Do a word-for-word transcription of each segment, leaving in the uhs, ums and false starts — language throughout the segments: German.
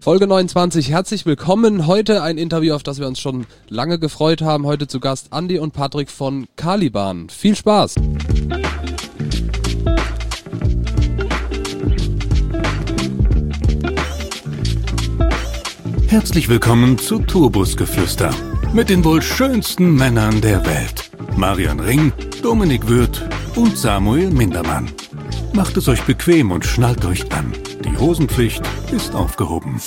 Folge neunundzwanzig, herzlich willkommen. Heute ein Interview, auf das wir uns schon lange gefreut haben. Heute zu Gast Andi und Patrick von Caliban. Viel Spaß! Herzlich willkommen zu Tourbusgeflüster mit den wohl schönsten Männern der Welt. Marian Ring, Dominik Würth und Samuel Mindermann. Macht es euch bequem und schnallt euch an. Die Hosenpflicht ist aufgehoben.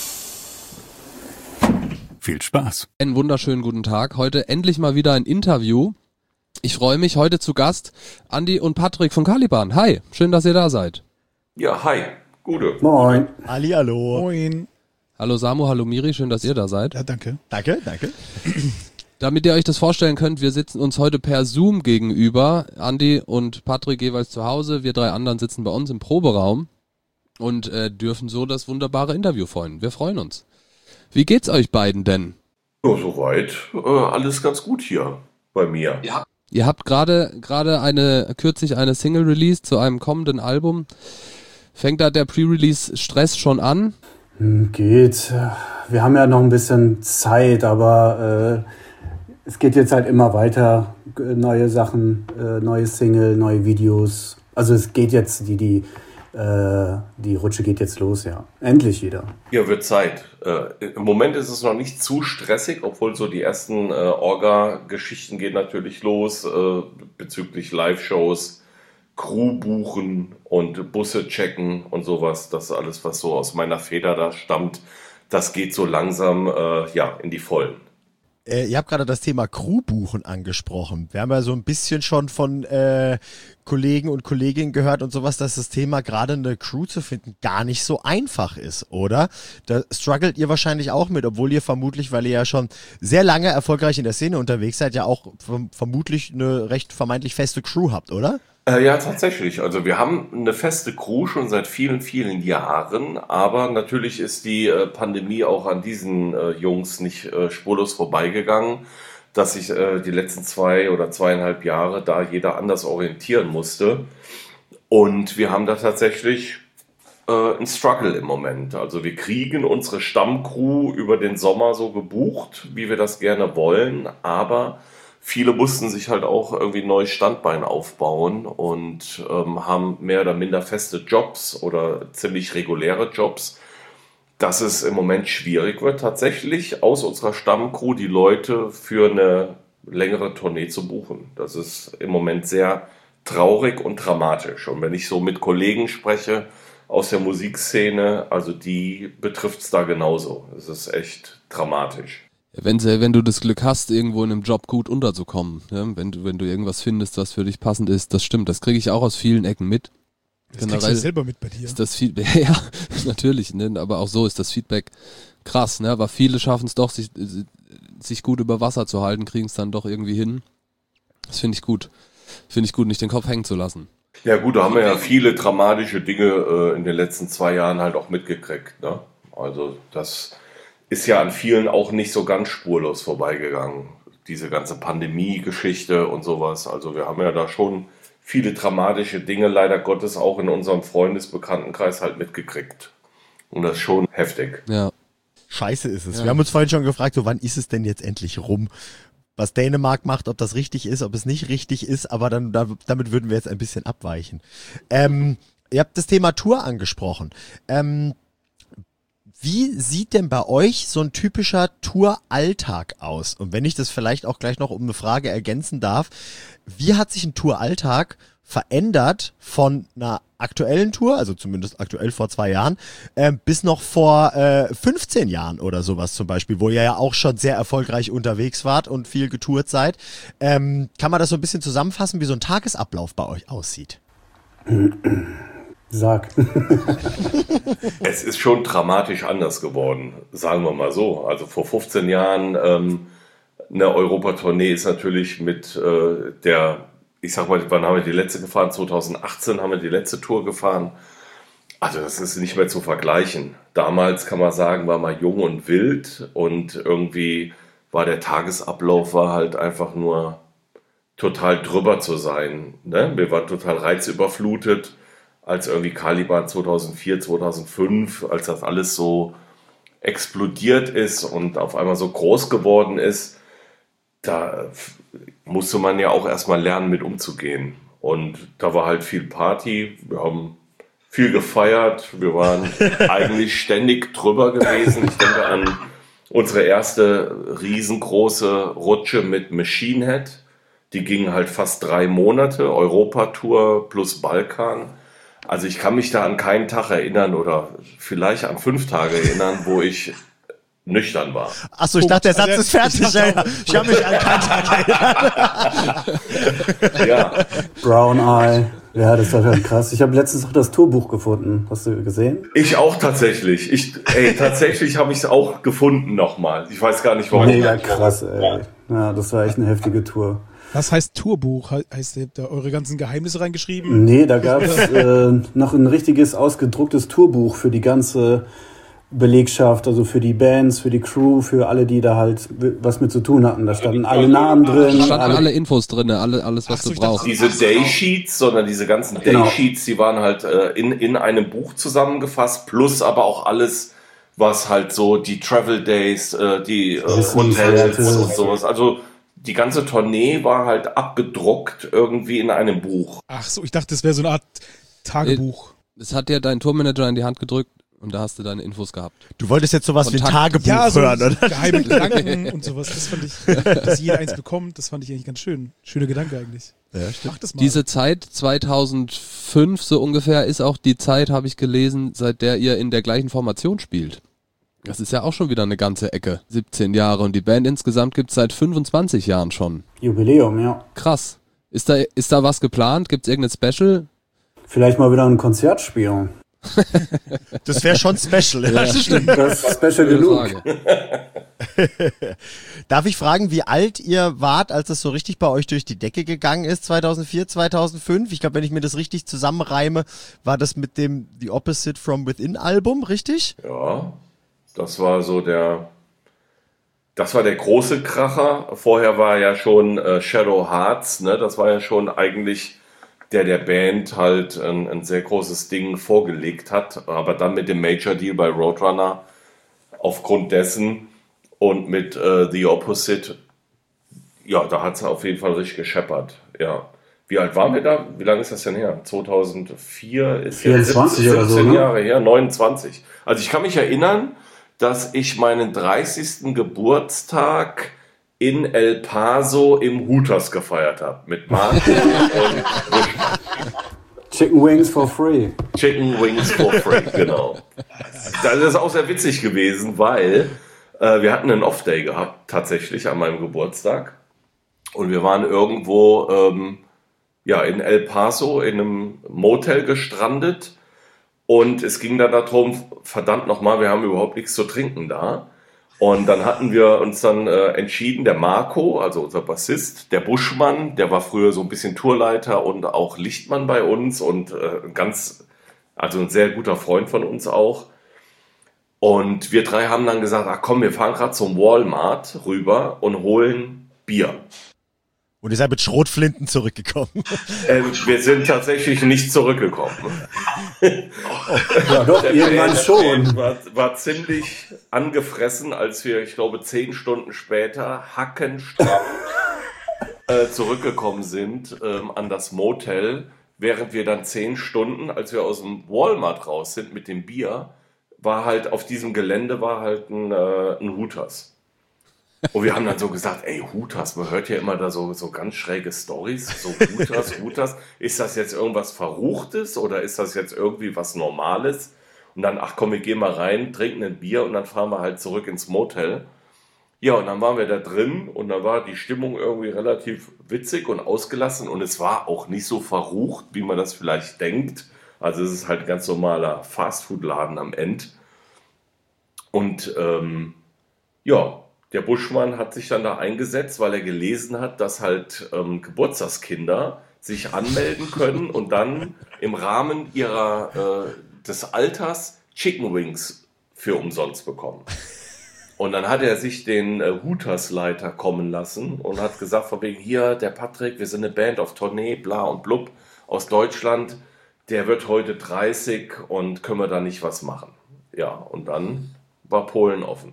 Viel Spaß. Einen wunderschönen guten Tag. Heute endlich mal wieder ein Interview. Ich freue mich, heute zu Gast Andi und Patrick von Caliban. Hi, schön, dass ihr da seid. Ja, hi. Gute. Moin. Ali, hallo. Moin. Hallo Samu, hallo Miri, schön, dass ihr da seid. Ja, danke. Danke, danke. Damit ihr euch das vorstellen könnt, wir sitzen uns heute per Zoom gegenüber. Andi und Patrick jeweils zu Hause, wir drei anderen sitzen bei uns im Proberaum und äh, dürfen so das wunderbare Interview freuen. Wir freuen uns. Wie geht's euch beiden denn? Ja, soweit. Äh, alles ganz gut hier bei mir. Ja. Ihr habt gerade gerade eine kürzlich eine Single released zu einem kommenden Album. Fängt da der Pre-Release-Stress schon an? Geht. Wir haben ja noch ein bisschen Zeit, aber äh, es geht jetzt halt immer weiter. Neue Sachen, äh, neue Single, neue Videos. Also es geht jetzt, die, die, äh, die Rutsche geht jetzt los, ja. Endlich wieder. Ja, wird Zeit. Äh, Im Moment ist es noch nicht zu stressig, obwohl so die ersten äh, Orga-Geschichten gehen natürlich los, äh, bezüglich Live-Shows, Crew buchen und Busse checken und sowas. Das ist alles, was so aus meiner Feder da stammt. Das geht so langsam äh, ja, in die Vollen. Äh, ihr habt gerade das Thema Crewbuchen angesprochen. Wir haben ja so ein bisschen schon von äh, Kollegen und Kolleginnen gehört und sowas, dass das Thema, gerade eine Crew zu finden, gar nicht so einfach ist, oder? Da struggelt ihr wahrscheinlich auch mit, obwohl ihr vermutlich, weil ihr ja schon sehr lange erfolgreich in der Szene unterwegs seid, ja auch verm- vermutlich eine recht vermeintlich feste Crew habt, oder? Äh, ja, tatsächlich. Also wir haben eine feste Crew schon seit vielen, vielen Jahren, aber natürlich ist die äh, Pandemie auch an diesen äh, Jungs nicht äh, spurlos vorbeigegangen, dass sich äh, die letzten zwei oder zweieinhalb Jahre da jeder anders orientieren musste. Und wir haben da tatsächlich äh, einen Struggle im Moment. Also wir kriegen unsere Stammcrew über den Sommer so gebucht, wie wir das gerne wollen, aber viele mussten sich halt auch irgendwie ein neues Standbein aufbauen und ähm, haben mehr oder minder feste Jobs oder ziemlich reguläre Jobs, dass es im Moment schwierig wird, tatsächlich aus unserer Stammcrew die Leute für eine längere Tournee zu buchen. Das ist im Moment sehr traurig und dramatisch. Und wenn ich so mit Kollegen spreche aus der Musikszene, also die betrifft es da genauso. Es ist echt dramatisch. Wenn, wenn du das Glück hast, irgendwo in einem Job gut unterzukommen, ja? wenn, du, wenn du irgendwas findest, was für dich passend ist, das stimmt, das kriege ich auch aus vielen Ecken mit. Das kriegst du selber mit bei dir. Ist das Feedback, ja, natürlich, ne? Aber auch so ist das Feedback krass, ne? Aber viele schaffen es doch, sich, sich gut über Wasser zu halten, kriegen es dann doch irgendwie hin. Das finde ich gut. Finde ich gut, nicht den Kopf hängen zu lassen. Ja gut, da haben wir ja viele dramatische Dinge äh, in den letzten zwei Jahren halt auch mitgekriegt, ne? Also das ist ja an vielen auch nicht so ganz spurlos vorbeigegangen, diese ganze Pandemie-Geschichte und sowas. Also wir haben ja da schon viele dramatische Dinge leider Gottes auch in unserem Freundesbekanntenkreis halt mitgekriegt. Und das ist schon heftig. Ja. Scheiße ist es. Ja. Wir haben uns vorhin schon gefragt, so wann ist es denn jetzt endlich rum? Was Dänemark macht, ob das richtig ist, ob es nicht richtig ist, aber dann da, damit würden wir jetzt ein bisschen abweichen. Ähm, ihr habt das Thema Tour angesprochen. Ähm, Wie sieht denn bei euch so ein typischer Touralltag aus? Und wenn ich das vielleicht auch gleich noch um eine Frage ergänzen darf, wie hat sich ein Touralltag verändert von einer aktuellen Tour, also zumindest aktuell vor zwei Jahren, äh, bis noch vor äh, fünfzehn Jahren oder sowas zum Beispiel, wo ihr ja auch schon sehr erfolgreich unterwegs wart und viel getourt seid. Ähm, kann man das so ein bisschen zusammenfassen, wie so ein Tagesablauf bei euch aussieht? Sag. Es ist schon dramatisch anders geworden, sagen wir mal so. Also vor fünfzehn Jahren ähm, eine Europatournee ist natürlich mit äh, der, ich sag mal, wann haben wir die letzte gefahren? zwanzig achtzehn haben wir die letzte Tour gefahren. Also das ist nicht mehr zu vergleichen. Damals kann man sagen, war man jung und wild und irgendwie war der Tagesablauf war halt einfach nur total drüber zu sein. Ne? Wir waren total reizüberflutet, als irgendwie Caliban zweitausendvier, zweitausendfünf, als das alles so explodiert ist und auf einmal so groß geworden ist, da musste man ja auch erstmal lernen, mit umzugehen. Und da war halt viel Party, wir haben viel gefeiert, wir waren eigentlich ständig drüber gewesen. Ich denke an unsere erste riesengroße Rutsche mit Machine Head. Die ging halt fast drei Monate, Europatour plus Balkan. Also ich kann mich da an keinen Tag erinnern oder vielleicht an fünf Tage erinnern, wo ich nüchtern war. Achso, ich dachte, der Satz ist fertig. Ich, ja, ich habe mich an keinen Tag erinnert. Ja. Brown Eye. Ja, das war schon krass. Ich habe letztens auch das Tourbuch gefunden. Hast du gesehen? Ich auch tatsächlich. Ich, ey, tatsächlich habe ich es auch gefunden nochmal. Ich weiß gar nicht, warum. Mega krass, ey. Ja, das war echt eine heftige Tour. Was heißt Tourbuch? Heißt, ihr habt da eure ganzen Geheimnisse reingeschrieben? Nee, da gab es äh, noch ein richtiges ausgedrucktes Tourbuch für die ganze Belegschaft, also für die Bands, für die Crew, für alle, die da halt was mit zu tun hatten. Da standen alle Namen drin. Da standen alle, alle Infos drin, alle, alles, was Ach, du brauchst. Diese Daysheets, sondern diese ganzen genau. Daysheets, die waren halt äh, in, in einem Buch zusammengefasst, plus aber auch alles, was halt so die Travel Days, äh, die äh, Hotels und sowas, also die ganze Tournee war halt abgedruckt irgendwie in einem Buch. Ach so, ich dachte, das wäre so eine Art Tagebuch. Das hat dir dein Tourmanager in die Hand gedrückt und da hast du deine Infos gehabt. Du wolltest jetzt sowas Kontakt. wie ein Tagebuch ja, so hören, oder? Geheime Gedanken und sowas. Das fand ich, dass jeder eins bekommt, das fand ich eigentlich ganz schön. Schöner Gedanke eigentlich. Ja, stimmt. Mach das mal. Diese Zeit, zweitausendfünf so ungefähr, ist auch die Zeit, habe ich gelesen, seit der ihr in der gleichen Formation spielt. Das ist ja auch schon wieder eine ganze Ecke. siebzehn Jahre und die Band insgesamt gibt es seit fünfundzwanzig Jahren schon. Jubiläum, ja. Krass. Ist da, ist da was geplant? Gibt es irgendein Special? Vielleicht mal wieder ein Konzert spielen. Das wäre schon special. Ja, das stimmt. Das ist special genug. Darf ich fragen, wie alt ihr wart, als es so richtig bei euch durch die Decke gegangen ist, zweitausendvier, zweitausendfünf? Ich glaube, wenn ich mir das richtig zusammenreime, war das mit dem The Opposite from Within Album, richtig? Ja. Das war so der, das war der große Kracher. Vorher war ja schon äh, Shadow Hearts, ne? Das war ja schon eigentlich der der Band halt ein, ein sehr großes Ding vorgelegt hat. Aber dann mit dem Major Deal bei Roadrunner aufgrund dessen und mit äh, The Opposite, ja, da hat es auf jeden Fall richtig gescheppert. Ja. Wie alt waren wir da? Wie lange ist das denn her? zweitausendvier ist vierundzwanzig jetzt oder so, siebzehn ne? Jahre her, neunundzwanzig. Also ich kann mich erinnern, dass ich meinen dreißigsten Geburtstag in El Paso im Hooters gefeiert habe. Mit Marco und Chicken Wings for free. Chicken Wings for free, genau. Das ist auch sehr witzig gewesen, weil äh, wir hatten einen Off-Day gehabt, tatsächlich an meinem Geburtstag. Und wir waren irgendwo ähm, ja, in El Paso in einem Motel gestrandet. Und es ging dann darum, verdammt nochmal, wir haben überhaupt nichts zu trinken da. Und dann hatten wir uns dann äh, entschieden, der Marco, also unser Bassist, der Buschmann, der war früher so ein bisschen Tourleiter und auch Lichtmann bei uns und äh, ganz, also ein sehr guter Freund von uns auch. Und wir drei haben dann gesagt, ach komm, wir fahren gerade zum Walmart rüber und holen Bier. Und ihr seid mit Schrotflinten zurückgekommen. Ähm, wir sind tatsächlich nicht zurückgekommen. Ja, doch, irgendwann schon. War, war ziemlich angefressen, als wir, ich glaube, zehn Stunden später hackenstramm äh, zurückgekommen sind ähm, an das Motel, während wir dann zehn Stunden, als wir aus dem Walmart raus sind mit dem Bier, war halt auf diesem Gelände war halt ein, äh, ein Hooters. Und wir haben dann so gesagt, ey, Hooters, man hört ja immer da so, so ganz schräge Storys, so Hooters, Hooters, ist das jetzt irgendwas Verruchtes oder ist das jetzt irgendwie was Normales? Und dann, ach komm, wir gehen mal rein, trinken ein Bier und dann fahren wir halt zurück ins Motel. Ja, und dann waren wir da drin und dann war die Stimmung irgendwie relativ witzig und ausgelassen und es war auch nicht so verrucht, wie man das vielleicht denkt. Also es ist halt ein ganz normaler Fastfood-Laden am Ende. Und ähm, ja, der Buschmann hat sich dann da eingesetzt, weil er gelesen hat, dass halt ähm, Geburtstagskinder sich anmelden können und dann im Rahmen ihrer äh, des Alters Chicken Wings für umsonst bekommen. Und dann hat er sich den äh, Hooters-Leiter kommen lassen und hat gesagt, von wegen hier, der Patrick, wir sind eine Band auf Tournee, bla und blub, aus Deutschland, der wird heute dreißig und können wir da nicht was machen. Ja, und dann war Polen offen.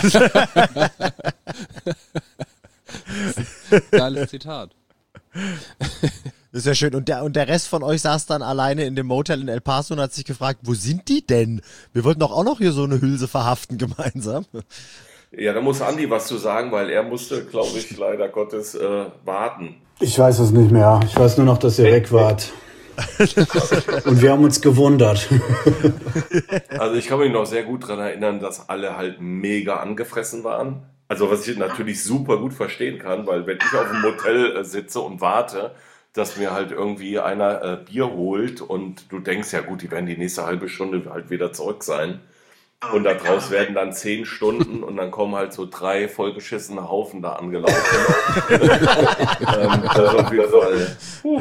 Geiles Zitat. Das ist ja schön. Und der, und der Rest von euch saß dann alleine in dem Motel in El Paso und hat sich gefragt, wo sind die denn? Wir wollten doch auch noch hier so eine Hülse verhaften gemeinsam. Ja, da muss Andi was zu sagen, weil er musste, glaube ich, leider Gottes äh, warten. Ich weiß es nicht mehr. Ich weiß nur noch, dass ihr weg wart. Und wir haben uns gewundert. Also ich kann mich noch sehr gut daran erinnern, dass alle halt mega angefressen waren. Also was ich natürlich super gut verstehen kann, weil wenn ich auf dem Motel äh, sitze und warte, dass mir halt irgendwie einer äh, Bier holt und du denkst, ja gut, die werden die nächste halbe Stunde halt wieder zurück sein. Und daraus werden dann zehn Stunden und dann kommen halt so drei vollgeschissene Haufen da angelaufen. ähm, das auf jeden Fall. Puh.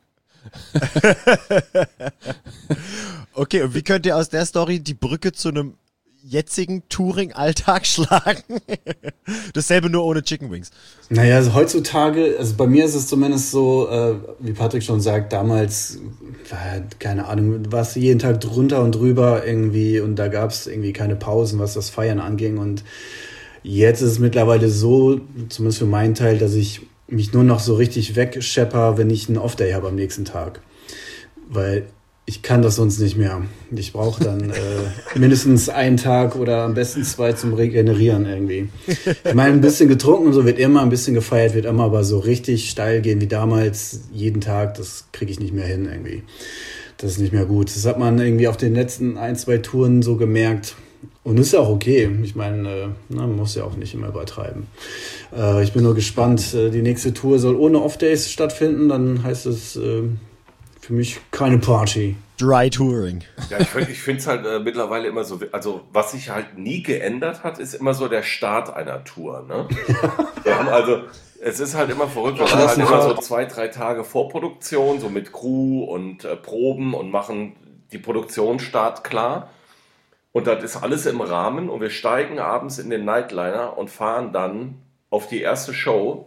Okay, und wie könnt ihr aus der Story die Brücke zu einem jetzigen Touring-Alltag schlagen? Dasselbe nur ohne Chicken Wings. Naja, also heutzutage, also bei mir ist es zumindest so, äh, wie Patrick schon sagt, damals, äh, keine Ahnung, warst du jeden Tag drunter und drüber irgendwie und da gab es irgendwie keine Pausen, was das Feiern anging. Und jetzt ist es mittlerweile so, zumindest für meinen Teil, dass ich mich nur noch so richtig wegschepper, wenn ich einen Off-Day habe am nächsten Tag. Weil ich kann das sonst nicht mehr. Ich brauche dann äh, mindestens einen Tag oder am besten zwei zum Regenerieren irgendwie. Ich meine, ein bisschen getrunken und so wird immer, ein bisschen gefeiert wird immer, aber so richtig steil gehen wie damals, jeden Tag, das kriege ich nicht mehr hin irgendwie. Das ist nicht mehr gut. Das hat man irgendwie auf den letzten ein, zwei Touren so gemerkt. Und ist ja auch okay. Ich meine, äh, na, man muss ja auch nicht immer übertreiben. Äh, ich bin nur gespannt. Äh, die nächste Tour soll ohne Off-Days stattfinden. Dann heißt es äh, für mich keine Party. Dry Touring. Ja, ich, ich finde es halt äh, mittlerweile immer so, also was sich halt nie geändert hat, ist immer so der Start einer Tour. Ne? Wir haben also, es ist halt immer verrückt, wir haben halt immer so zwei, drei Tage Vorproduktion, so mit Crew und äh, Proben und machen die Produktionsstart klar. Und das ist alles im Rahmen und wir steigen abends in den Nightliner und fahren dann auf die erste Show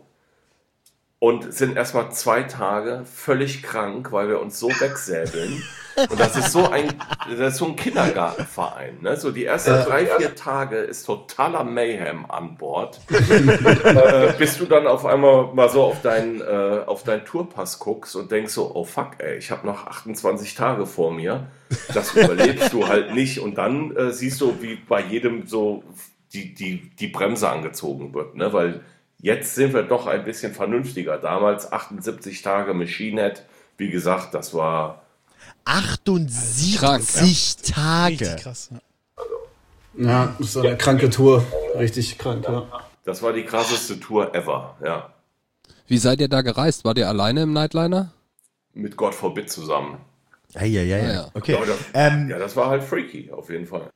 und sind erstmal zwei Tage völlig krank, weil wir uns so wegsäbeln. Und das ist so ein, das ist so ein Kindergartenverein. Ne? So die ersten drei, vier Tage ist totaler Mayhem an Bord. äh, bis du dann auf einmal mal so auf deinen, äh, auf deinen Tourpass guckst und denkst so, oh fuck, ey, ich habe noch achtundzwanzig Tage vor mir. Das überlebst du halt nicht. Und dann äh, siehst du, wie bei jedem so die, die, die Bremse angezogen wird. Ne? Weil jetzt sind wir doch ein bisschen vernünftiger. Damals achtundsiebzig Tage Machine Head. Wie gesagt, das war achtundsiebzig Krank. Tage. Richtig krass. Ja. Ja, das war eine kranke Tour. Richtig krank, ja. Das war die krasseste Tour ever, ja. Wie seid ihr da gereist? Wart ihr alleine im Nightliner? Mit God Forbid zusammen. Ja, ja, ja, Ah, ja. ja. Okay. Aber das, Ähm, ja, das war halt freaky, auf jeden Fall.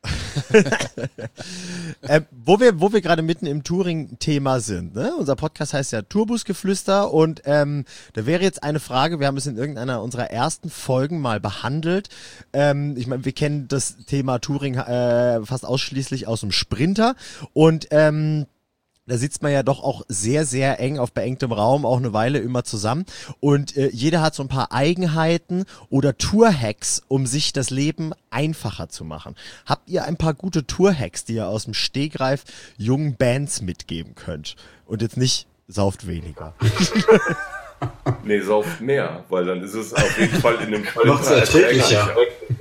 äh, wo wir, wo wir gerade mitten im Touring-Thema sind, ne? Unser Podcast heißt ja Tourbusgeflüster und ähm, da wäre jetzt eine Frage, wir haben es in irgendeiner unserer ersten Folgen mal behandelt. Ähm, ich meine, wir kennen das Thema Touring äh, fast ausschließlich aus dem Sprinter und ähm, da sitzt man ja doch auch sehr, sehr eng auf beengtem Raum, auch eine Weile immer zusammen. Und äh, jeder hat so ein paar Eigenheiten oder Tour-Hacks, um sich das Leben einfacher zu machen. Habt ihr ein paar gute Tour-Hacks, die ihr aus dem Stegreif jungen Bands mitgeben könnt? Und jetzt nicht, sauft weniger. Nee, sauft mehr, weil dann ist es auf jeden Fall in dem Fall Macht's erträglicher.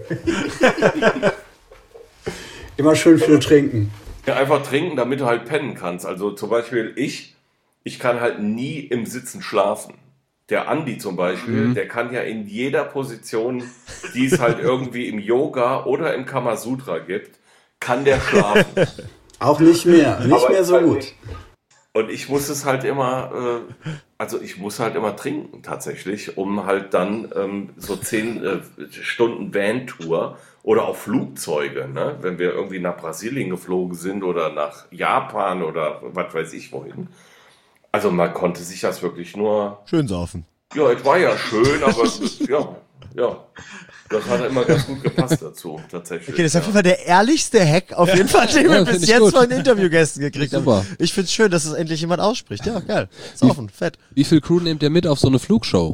Immer schön viel trinken. Ja, einfach trinken, damit du halt pennen kannst. Also zum Beispiel ich, ich kann halt nie im Sitzen schlafen. Der Andi zum Beispiel, mhm. der kann ja in jeder Position, die es halt irgendwie im Yoga oder im Kamasutra gibt, kann der schlafen. Auch nicht mehr, nicht Aber mehr so halt gut. Nicht. Und ich muss es halt immer, äh, also ich muss halt immer trinken tatsächlich, um halt dann ähm, so zehn äh, Stunden Van-Tour oder auch Flugzeuge, ne? Wenn wir irgendwie nach Brasilien geflogen sind oder nach Japan oder was weiß ich wohin. Also man konnte sich das wirklich nur... Schön saufen. Ja, es war ja schön, aber ja, ja. Das hat immer ganz gut gepasst dazu, tatsächlich. Okay, das ist auf ja. jeden Fall der ehrlichste Hack, auf jeden Fall, den Ja, wir find bis ich jetzt gut. von Interviewgästen gekriegt haben. Super. Ich find's schön, dass es endlich jemand ausspricht. Ja, geil. Saufen, fett. Wie viel Crew nehmt ihr mit auf so eine Flugshow?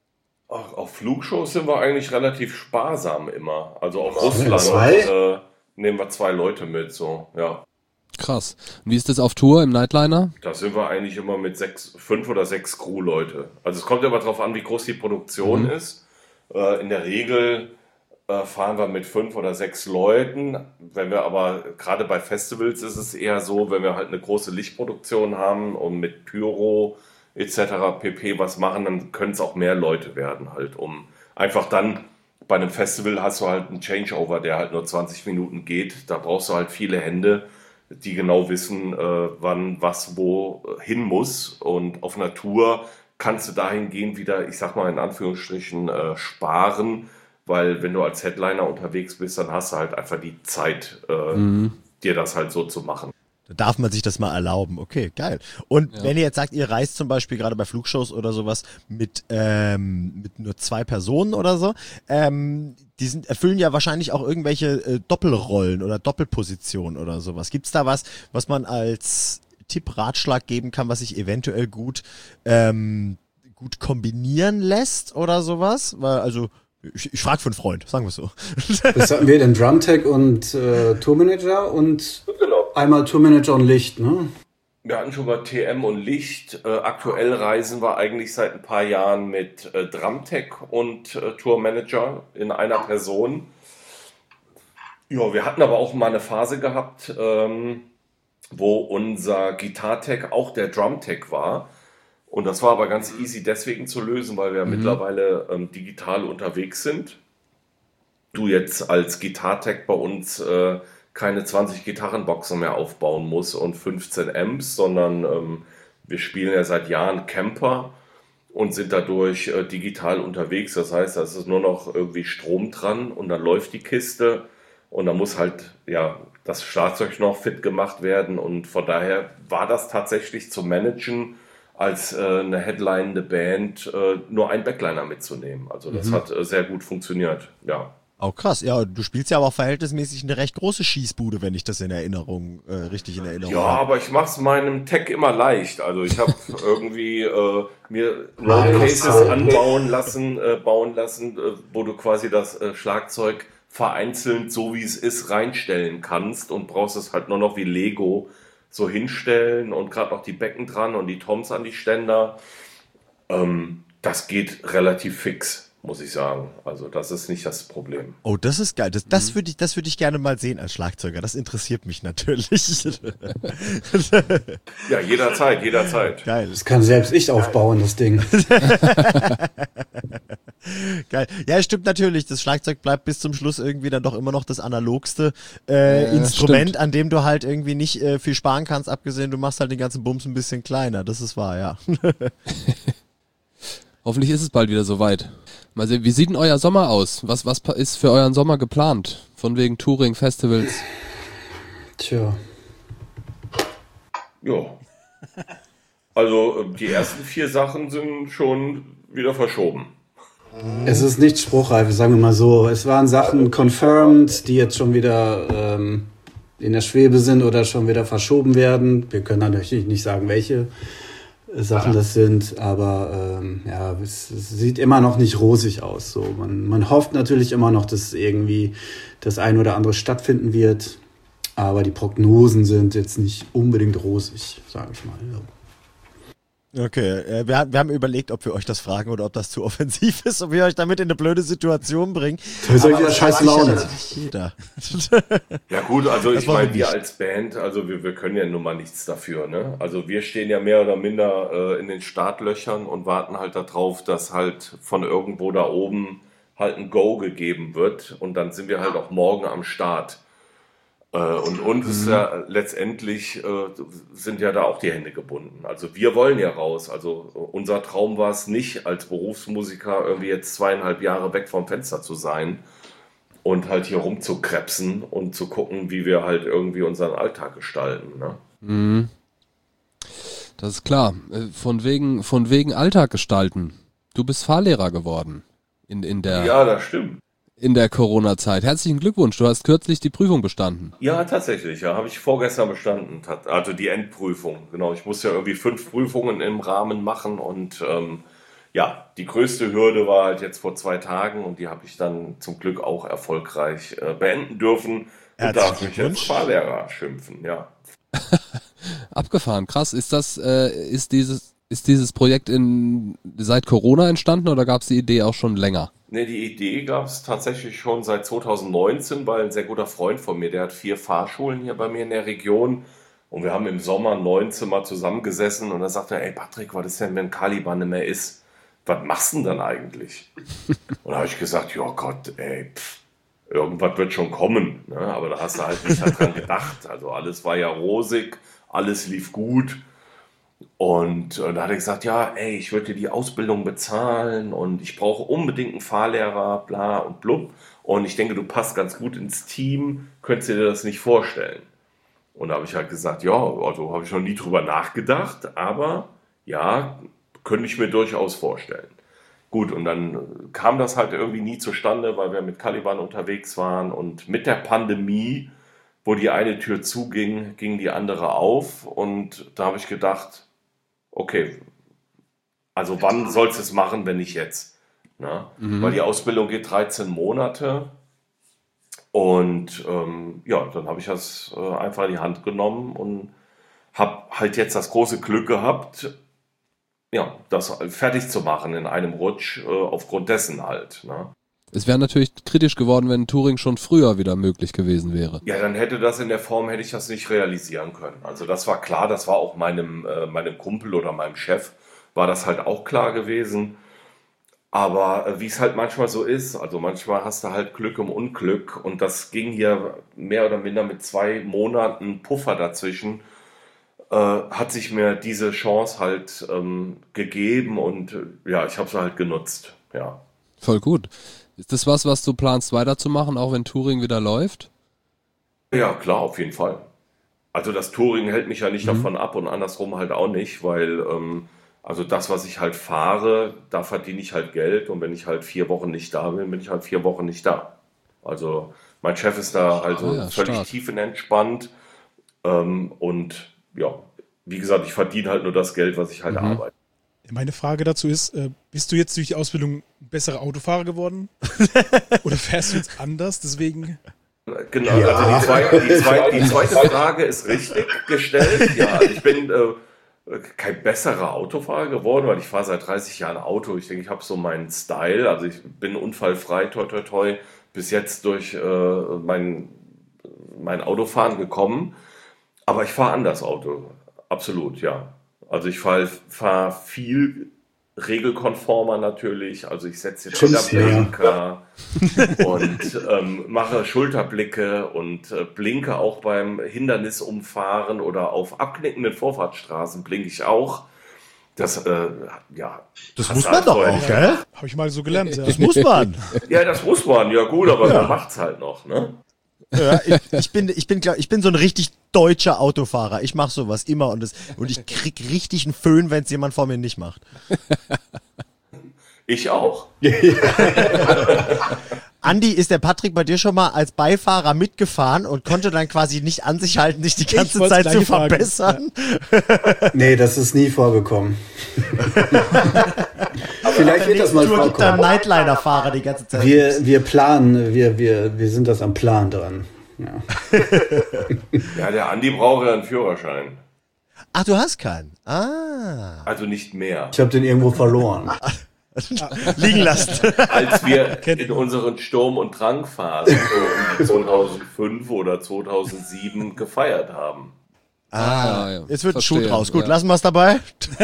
Ach, auf Flugshows sind wir eigentlich relativ sparsam immer. Also auf Russland. zwei? Äh, nehmen wir zwei Leute mit, so, ja. Krass. Und wie ist das auf Tour im Nightliner? Da sind wir eigentlich immer mit sechs, fünf oder sechs Crew-Leute. Also es kommt immer darauf an, wie groß die Produktion mhm. ist. Äh, in der Regel äh, fahren wir mit fünf oder sechs Leuten. Wenn wir aber, gerade bei Festivals ist es eher so, wenn wir halt eine große Lichtproduktion haben und mit Pyro et cetera pp. Was machen, dann können es auch mehr Leute werden halt, um einfach dann, bei einem Festival hast du halt einen Changeover, der halt nur zwanzig Minuten geht. Da brauchst du halt viele Hände, die genau wissen, äh, wann was wo hin muss. Und auf einer Tour kannst du dahingehend wieder, ich sag mal in Anführungsstrichen, äh, sparen, weil wenn du als Headliner unterwegs bist, dann hast du halt einfach die Zeit, äh, mhm. dir das halt so zu machen. Da darf man sich das mal erlauben. Okay, geil. Und Ja. wenn ihr jetzt sagt, ihr reist zum Beispiel gerade bei Flugshows oder sowas mit, ähm, mit nur zwei Personen oder so, ähm, die sind, erfüllen ja wahrscheinlich auch irgendwelche äh, Doppelrollen oder Doppelpositionen oder sowas. Gibt's da was, was man als Tipp, Ratschlag geben kann, was sich eventuell gut, ähm, gut kombinieren lässt oder sowas? Weil, also, ich, ich frage für einen Freund, sagen wir es so. Das hatten wir den Drumtech und äh, Tourmanager und Genau. einmal Tourmanager und Licht, ne? Wir hatten schon mal T M und Licht. Äh, aktuell reisen wir eigentlich seit ein paar Jahren mit äh, Drumtech und äh, Tourmanager in einer Person. Ja, wir hatten aber auch mal eine Phase gehabt, ähm, wo unser Gitartech auch der Drumtech war. Und das war aber ganz easy deswegen zu lösen, weil wir Mhm. mittlerweile ähm, digital unterwegs sind. Du jetzt als Gitartech bei uns äh, keine zwanzig Gitarrenboxen mehr aufbauen musst und fünfzehn Amps, sondern ähm, wir spielen ja seit Jahren Camper und sind dadurch äh, digital unterwegs. Das heißt, da ist nur noch irgendwie Strom dran und dann läuft die Kiste und dann muss halt ja das Schlagzeug noch fit gemacht werden und von daher war das tatsächlich zu managen, als äh, eine headlinende Band äh, nur einen Backliner mitzunehmen. Also das Mhm. hat äh, sehr gut funktioniert, ja. Oh krass, ja, du spielst ja aber auch verhältnismäßig eine recht große Schießbude, wenn ich das in Erinnerung, äh, richtig in Erinnerung Ja, habe. aber ich mach's meinem Tech immer leicht. Also ich habe irgendwie äh, mir Nein, Roadcases das ist- anbauen lassen, äh, bauen lassen, äh, wo du quasi das äh, Schlagzeug vereinzelt, so wie es ist, reinstellen kannst und brauchst es halt nur noch wie Lego so hinstellen und gerade noch die Becken dran und die Toms an die Ständer. Ähm, das geht relativ fix, muss ich sagen. Also das ist nicht das Problem. Oh, das ist geil. Das, das würde ich, das würde ich gerne mal sehen als Schlagzeuger. Das interessiert mich natürlich. Ja, jederzeit, jederzeit. Geil. Das kann selbst ich aufbauen, das Ding. Geil. Ja, stimmt natürlich. Das Schlagzeug bleibt bis zum Schluss irgendwie dann doch immer noch das analogste äh, Ja, Instrument, stimmt. an dem du halt irgendwie nicht äh, viel sparen kannst, abgesehen, du machst halt den ganzen Bums ein bisschen kleiner. Das ist wahr, ja. Hoffentlich ist es bald wieder soweit. Mal sehen, wie sieht denn euer Sommer aus? Was, was pa- ist für euren Sommer geplant? Von wegen Touring, Festivals? Tja. Ja. Also äh, die ersten vier Sachen sind schon wieder verschoben. Es ist nicht spruchreif, sagen wir mal so. Es waren Sachen confirmed, die jetzt schon wieder ähm, in der Schwebe sind oder schon wieder verschoben werden. Wir können natürlich nicht sagen, welche äh, Sachen das sind, aber ähm, ja, es, es sieht immer noch nicht rosig aus. So, man, man hofft natürlich immer noch, dass irgendwie das ein oder andere stattfinden wird, aber die Prognosen sind jetzt nicht unbedingt rosig, sage ich mal. Ja. Okay, äh, wir, wir haben überlegt, ob wir euch das fragen oder ob das zu offensiv ist, ob wir euch damit in eine blöde Situation bringen. Das ist Aber ja das scheiß weiß Laune. natürlich jeder. Ja gut, also Das ich war meine, so wir nicht. als Band, also wir, wir können ja nun mal nichts dafür. Ne? Also wir stehen ja mehr oder minder äh, in den Startlöchern und warten halt darauf, dass halt von irgendwo da oben halt ein Go gegeben wird und dann sind wir halt auch morgen am Start. Äh, und uns ist ja letztendlich, äh, sind ja da auch die Hände gebunden. Also wir wollen ja raus. Also unser Traum war es nicht, als Berufsmusiker irgendwie jetzt zweieinhalb Jahre weg vom Fenster zu sein und halt hier rumzukrebsen und zu gucken, wie wir halt irgendwie unseren Alltag gestalten. Ne? Mhm. Das ist klar. Äh, Von wegen, von wegen Alltag gestalten. Du bist Fahrlehrer geworden in, in der, Ja, das stimmt. in der Corona-Zeit. Herzlichen Glückwunsch, du hast kürzlich die Prüfung bestanden. Ja, tatsächlich. Ja, habe ich vorgestern bestanden. Tat- Also die Endprüfung. Genau, ich muss ja irgendwie fünf Prüfungen im Rahmen machen und ähm, ja, die größte Hürde war halt jetzt vor zwei Tagen und die habe ich dann zum Glück auch erfolgreich äh, beenden dürfen und darf mich jetzt Fahrlehrer schimpfen, ja. Abgefahren, krass. Ist das, äh, ist dieses, ist dieses Projekt in, seit Corona entstanden oder gab es die Idee auch schon länger? Ne, die Idee gab es tatsächlich schon seit zwanzig neunzehn, weil ein sehr guter Freund von mir, der hat vier Fahrschulen hier bei mir in der Region und wir haben im Sommer neunzehn mal zusammengesessen und da sagte er, ey Patrick, was ist denn, wenn Caliban nicht mehr ist? Was machst du denn dann eigentlich? Und da habe ich gesagt, ja Gott, ey, pff, irgendwas wird schon kommen, ne? Aber da hast du halt nicht daran gedacht. Also alles war ja rosig, alles lief gut. Und äh, da hat er gesagt, ja, ey, ich würde dir die Ausbildung bezahlen und ich brauche unbedingt einen Fahrlehrer, bla und blub. Und ich denke, du passt ganz gut ins Team, könntest du dir das nicht vorstellen? Und da habe ich halt gesagt, ja, also habe ich noch nie drüber nachgedacht, aber ja, könnte ich mir durchaus vorstellen. Gut, und dann kam das halt irgendwie nie zustande, weil wir mit Caliban unterwegs waren und mit der Pandemie, wo die eine Tür zuging, ging die andere auf und da habe ich gedacht, okay, also wann sollst du es machen, wenn nicht jetzt? Na? Mhm. Weil die Ausbildung geht dreizehn Monate und ähm, ja, dann habe ich das äh, einfach in die Hand genommen und habe halt jetzt das große Glück gehabt, ja, das fertig zu machen in einem Rutsch, äh, aufgrund dessen halt. Ne? Es wäre natürlich kritisch geworden, wenn Touring schon früher wieder möglich gewesen wäre. Ja, dann hätte das in der Form, hätte ich das nicht realisieren können. Also das war klar, das war auch meinem, äh, meinem Kumpel oder meinem Chef, war das halt auch klar gewesen. Aber äh, wie es halt manchmal so ist, also manchmal hast du halt Glück im Unglück und das ging hier mehr oder minder mit zwei Monaten Puffer dazwischen, äh, hat sich mir diese Chance halt ähm, gegeben und äh, ja, ich habe sie halt genutzt, ja. Voll gut. Ist das was, was du planst weiterzumachen, auch wenn Touring wieder läuft? Ja, klar, auf jeden Fall. Also das Touring hält mich ja nicht mhm. davon ab und andersrum halt auch nicht, weil ähm, also das, was ich halt fahre, da verdiene ich halt Geld und wenn ich halt vier Wochen nicht da bin, bin ich halt vier Wochen nicht da. Also mein Chef ist da also ah, ja, völlig stark. tiefenentspannt ähm, und ja, wie gesagt, ich verdiene halt nur das Geld, was ich halt mhm. arbeite. Meine Frage dazu ist, äh, bist du jetzt durch die Ausbildung ein besserer Autofahrer geworden? Oder fährst du jetzt anders, deswegen? Genau, ja. also die zweite, die, zweite, die zweite Frage ist richtig gestellt. Ja, ich bin äh, kein besserer Autofahrer geworden, weil ich fahre seit dreißig Jahren Auto. Ich denke, ich habe so meinen Style, also ich bin unfallfrei, toi toi toi, bis jetzt durch äh, mein, mein Autofahren gekommen. Aber ich fahre anders Auto, absolut, ja. Also ich fahre fahr viel regelkonformer natürlich, also ich setze jetzt Schulterblinker ja. und ähm, mache Schulterblicke und äh, blinke auch beim Hindernisumfahren oder auf abknickenden Vorfahrtsstraßen blinke ich auch. Das, äh, ja. Das muss man doch auch, gell? Habe ich mal so gelernt, ja. Das muss man. Ja, das muss man, ja gut, aber ja. man macht's halt noch, ne? Ja, ich, ich bin, ich bin, ich bin so ein richtig deutscher Autofahrer. Ich mache sowas immer und das, und ich krieg richtig einen Föhn, wenn es jemand vor mir nicht macht. Ich auch. Andi, ist der Patrick bei dir schon mal als Beifahrer mitgefahren und konnte dann quasi nicht an sich halten, dich die ganze Zeit zu verbessern? Ja. Nee, das ist nie vorgekommen. Vielleicht wird das mal Tour gibt da Nightliner-Fahrer die ganze Zeit. Wir, wir planen, wir, wir, wir sind das am Plan dran. Ja, ja der Andi braucht ja einen Führerschein. Ach, du hast keinen? Ah. Also nicht mehr. Ich habe den irgendwo verloren. Liegen lassen. Als wir in unseren Sturm- und Drangphasen so zweitausendfünf oder zweitausendsieben gefeiert haben. Ah, ja. Jetzt wird ein Schuh draus. Gut, ja. Lassen wir es dabei.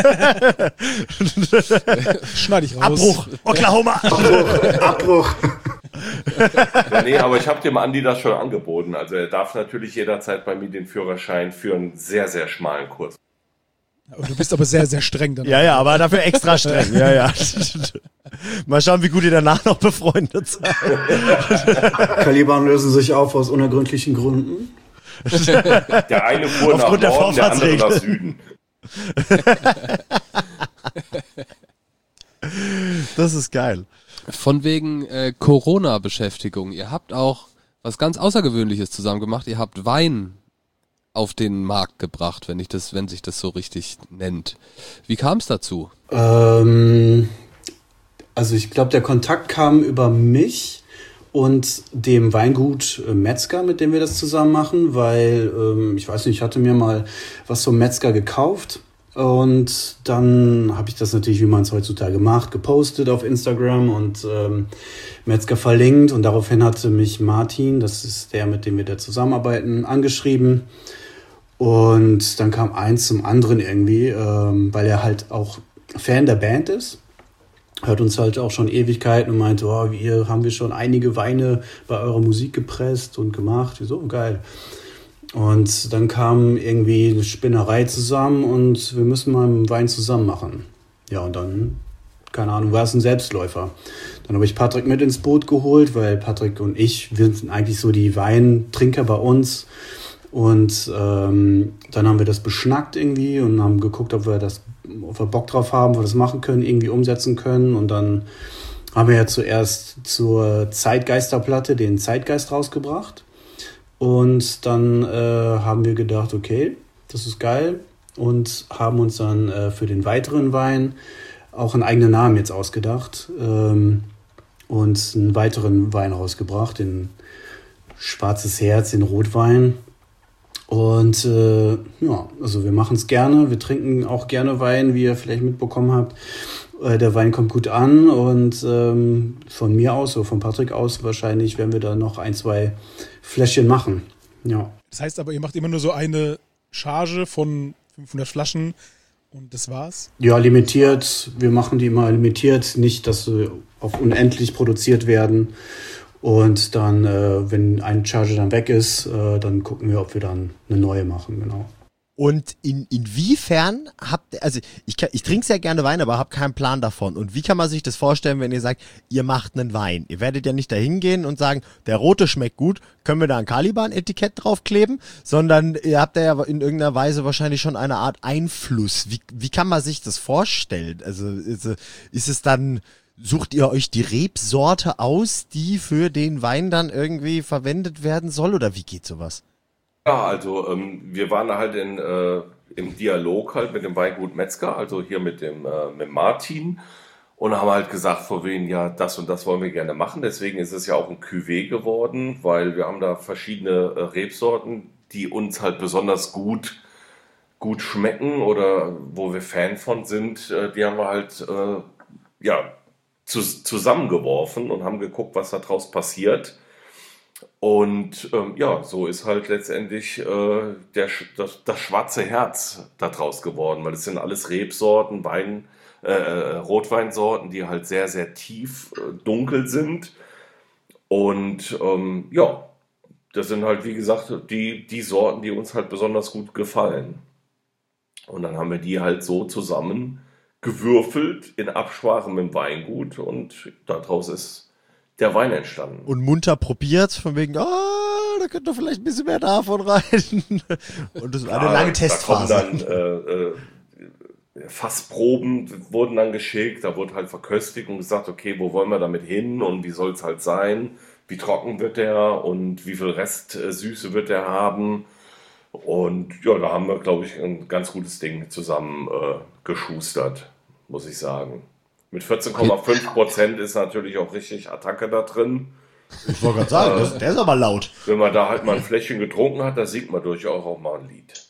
Schneide ich raus. Abbruch. Oklahoma. Abbruch. Abbruch. Ja, nee, aber ich habe dem Andi das schon angeboten. Also er darf natürlich jederzeit bei mir den Führerschein für einen sehr, sehr schmalen Kurs. Und du bist aber sehr, sehr streng dann. Ja, ja, aber dafür extra streng. Ja, ja. Mal schauen, wie gut ihr danach noch befreundet seid. Caliban lösen sich auf aus unergründlichen Gründen. Der eine fuhr Aufgrund nach Norden, der, der andere nach Süden. Das ist geil. Von wegen äh, Corona-Beschäftigung. Ihr habt auch was ganz Außergewöhnliches zusammen gemacht. Ihr habt Wein auf den Markt gebracht, wenn ich das, wenn sich das so richtig nennt. Wie kam es dazu? Ähm, Also ich glaube, der Kontakt kam über mich und dem Weingut äh, Metzger, mit dem wir das zusammen machen, weil, ähm, ich weiß nicht, ich hatte mir mal was vom Metzger gekauft und dann habe ich das natürlich, wie man es heutzutage macht, gepostet auf Instagram und ähm, Metzger verlinkt und daraufhin hatte mich Martin, das ist der, mit dem wir da zusammenarbeiten, angeschrieben und dann kam eins zum anderen irgendwie, ähm, weil er halt auch Fan der Band ist. Hört uns halt auch schon Ewigkeiten und meinte, oh, hier haben wir schon einige Weine bei eurer Musik gepresst und gemacht. So, geil. Und dann kam irgendwie eine Spinnerei zusammen und wir müssen mal einen Wein zusammen machen. Ja, und dann, keine Ahnung, war es ein Selbstläufer. Dann habe ich Patrick mit ins Boot geholt, weil Patrick und ich, wir sind eigentlich so die Weintrinker bei uns. Und ähm, dann haben wir das beschnackt irgendwie und haben geguckt, ob wir das, ob wir Bock drauf haben, ob wir das machen können, irgendwie umsetzen können. Und dann haben wir ja zuerst zur Zeitgeisterplatte den Zeitgeist rausgebracht. Und dann äh, haben wir gedacht, okay, das ist geil. Und haben uns dann äh, für den weiteren Wein auch einen eigenen Namen jetzt ausgedacht. Ähm, und einen weiteren Wein rausgebracht, den Schwarzes Herz, den Rotwein. Und äh, ja, also wir machen es gerne, wir trinken auch gerne Wein, wie ihr vielleicht mitbekommen habt. Äh, der Wein kommt gut an und ähm, von mir aus, oder von Patrick aus wahrscheinlich, werden wir da noch ein, zwei Fläschchen machen. Ja. Das heißt aber, ihr macht immer nur so eine Charge von fünfhundert Flaschen und das war's? Ja, limitiert, wir machen die immer limitiert, nicht, dass sie auf unendlich produziert werden. Und dann, äh, wenn ein Charge dann weg ist, äh, dann gucken wir, ob wir dann eine neue machen, genau. Und in, inwiefern habt ihr, also ich, kann- ich trinke sehr gerne Wein, aber habe keinen Plan davon. Und wie kann man sich das vorstellen, wenn ihr sagt, ihr macht einen Wein? Ihr werdet ja nicht dahin gehen und sagen, der rote schmeckt gut, können wir da ein Caliban-Etikett draufkleben? Sondern ihr habt ja in irgendeiner Weise wahrscheinlich schon eine Art Einfluss. Wie, wie kann man sich das vorstellen? Also ist, ist es dann... Sucht ihr euch die Rebsorte aus, die für den Wein dann irgendwie verwendet werden soll? Oder wie geht sowas? Ja, also ähm, wir waren halt in, äh, im Dialog halt mit dem Weingut Metzger, also hier mit dem äh, mit Martin und haben halt gesagt, vor wen ja, das und das wollen wir gerne machen. Deswegen ist es ja auch ein Cuvée geworden, weil wir haben da verschiedene äh, Rebsorten, die uns halt besonders gut gut schmecken oder wo wir Fan von sind. Äh, die haben wir halt äh, ja zu, zusammengeworfen und haben geguckt, was da draus passiert. Und ähm, ja, so ist halt letztendlich äh, der, Sch- das, das schwarze Herz da draus geworden, weil es sind alles Rebsorten, Wein, äh, äh, Rotweinsorten, die halt sehr, sehr tief äh, dunkel sind. Und ähm, ja, das sind halt, wie gesagt, die, die Sorten, die uns halt besonders gut gefallen. Und dann haben wir die halt so zusammen gewürfelt in Absprache mit dem Weingut und daraus ist der Wein entstanden. Und munter probiert, von wegen, ah, da könnte doch vielleicht ein bisschen mehr davon rein. Und das war eine Ja, lange da Testphase. kommen dann äh, äh, Fassproben wurden dann geschickt, da wurde halt verköstigt und gesagt, okay, wo wollen wir damit hin und wie soll es halt sein, wie trocken wird der und wie viel Restsüße wird der haben. Und ja, da haben wir, glaube ich, ein ganz gutes Ding zusammen äh, geschustert, muss ich sagen. Mit vierzehn Komma fünf Prozent ist natürlich auch richtig Attacke da drin. Ich wollte gerade sagen, das, der ist aber laut. Wenn man da halt mal ein Fläschchen getrunken hat, da singt man durchaus auch mal ein Lied.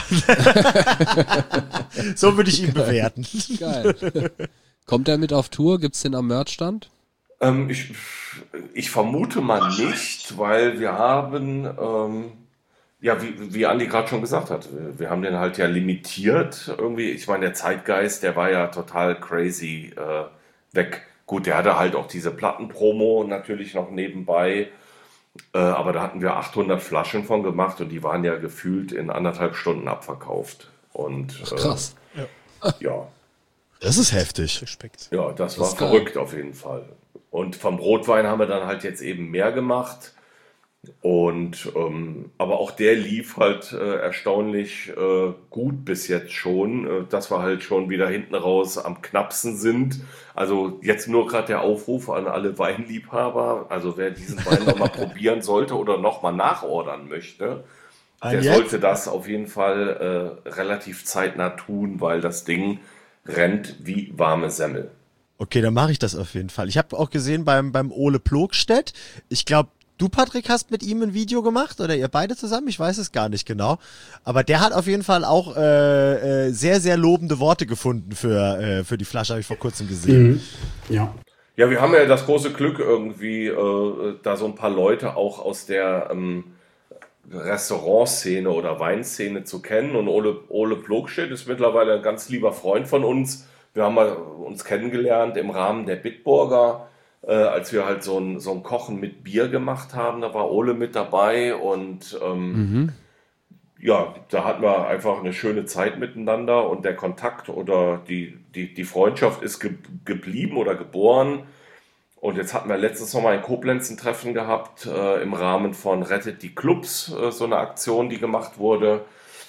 So würde ich ihn bewerten. Geil. Kommt er mit auf Tour? Gibt's den am Merchstand? Ähm, ich, ich vermute mal nicht, weil wir haben, ähm, ja, wie, wie Andi gerade schon gesagt hat, wir, wir haben den halt ja limitiert irgendwie. Ich meine, der Zeitgeist, der war ja total crazy äh, weg. Gut, der hatte halt auch diese Plattenpromo natürlich noch nebenbei, äh, aber da hatten wir achthundert Flaschen von gemacht und die waren ja gefühlt in anderthalb Stunden abverkauft. Und Ach, krass. Äh, ja. Das ist heftig. Respekt. Ja, das, Das war ist geil. verrückt auf jeden Fall. Und vom Rotwein haben wir dann halt jetzt eben mehr gemacht. Und ähm, aber auch der lief halt äh, erstaunlich äh, gut bis jetzt schon, äh, dass wir halt schon wieder hinten raus am knappsten sind. Also jetzt nur gerade der Aufruf an alle Weinliebhaber, also wer diesen Wein nochmal probieren sollte oder nochmal nachordern möchte, Ein der jetzt? sollte das auf jeden Fall äh, relativ zeitnah tun, weil das Ding rennt wie warme Semmel. Okay, dann mache ich das auf jeden Fall. Ich habe auch gesehen beim, beim Ole Plogstedt, ich glaube, du, Patrick, hast mit ihm ein Video gemacht oder ihr beide zusammen? Ich weiß es gar nicht genau. Aber der hat auf jeden Fall auch äh, äh, sehr, sehr lobende Worte gefunden für, äh, für die Flasche, habe ich vor kurzem gesehen. Mhm. Ja. Ja, wir haben ja das große Glück irgendwie, äh, da so ein paar Leute auch aus der ähm, Restaurantszene oder Weinszene zu kennen. Und Ole, Ole Plogstedt ist mittlerweile ein ganz lieber Freund von uns. Wir haben mal uns kennengelernt im Rahmen der Bitburger, äh, als wir halt so ein, so ein Kochen mit Bier gemacht haben. Da war Ole mit dabei und ähm, Mhm. ja, da hatten wir einfach eine schöne Zeit miteinander und der Kontakt oder die, die, die Freundschaft ist ge geblieben oder geboren. Und jetzt hatten wir letztens noch mal in Koblenz ein Treffen gehabt, äh, im Rahmen von Rettet die Clubs, äh, so eine Aktion, die gemacht wurde.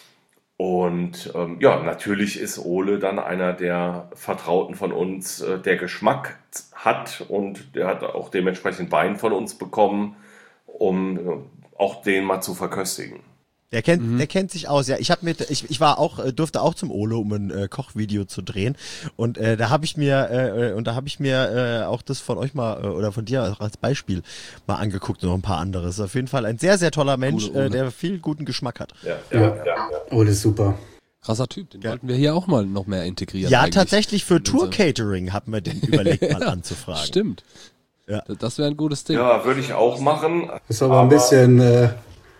Und ähm, ja, natürlich ist Ole dann einer der Vertrauten von uns, äh, der Geschmack hat und der hat auch dementsprechend Wein von uns bekommen, um äh, auch den mal zu verköstigen. Der kennt, der kennt sich aus. Ja, ich habe mir, ich, ich war auch, äh, durfte auch zum Ole, um ein äh, Kochvideo zu drehen. Und äh, da habe ich mir, äh, und da habe ich mir äh, auch das von euch mal äh, oder von dir auch als Beispiel mal angeguckt und noch ein paar andere. Ist auf jeden Fall ein sehr, sehr toller Mensch, Coole Ole. äh, der viel guten Geschmack hat. Ja, Ja. ja, ja, ja. Ole ist super. Krasser Typ, den Ja. wollten wir hier auch mal noch mehr integrieren. Ja, eigentlich. tatsächlich für In unser- Tour-Catering hatten wir den überlegt, mal anzufragen. Stimmt. Ja. Das- Das wäre ein gutes Ding. Ja, würde ich auch machen. Ist aber, ein bisschen, äh,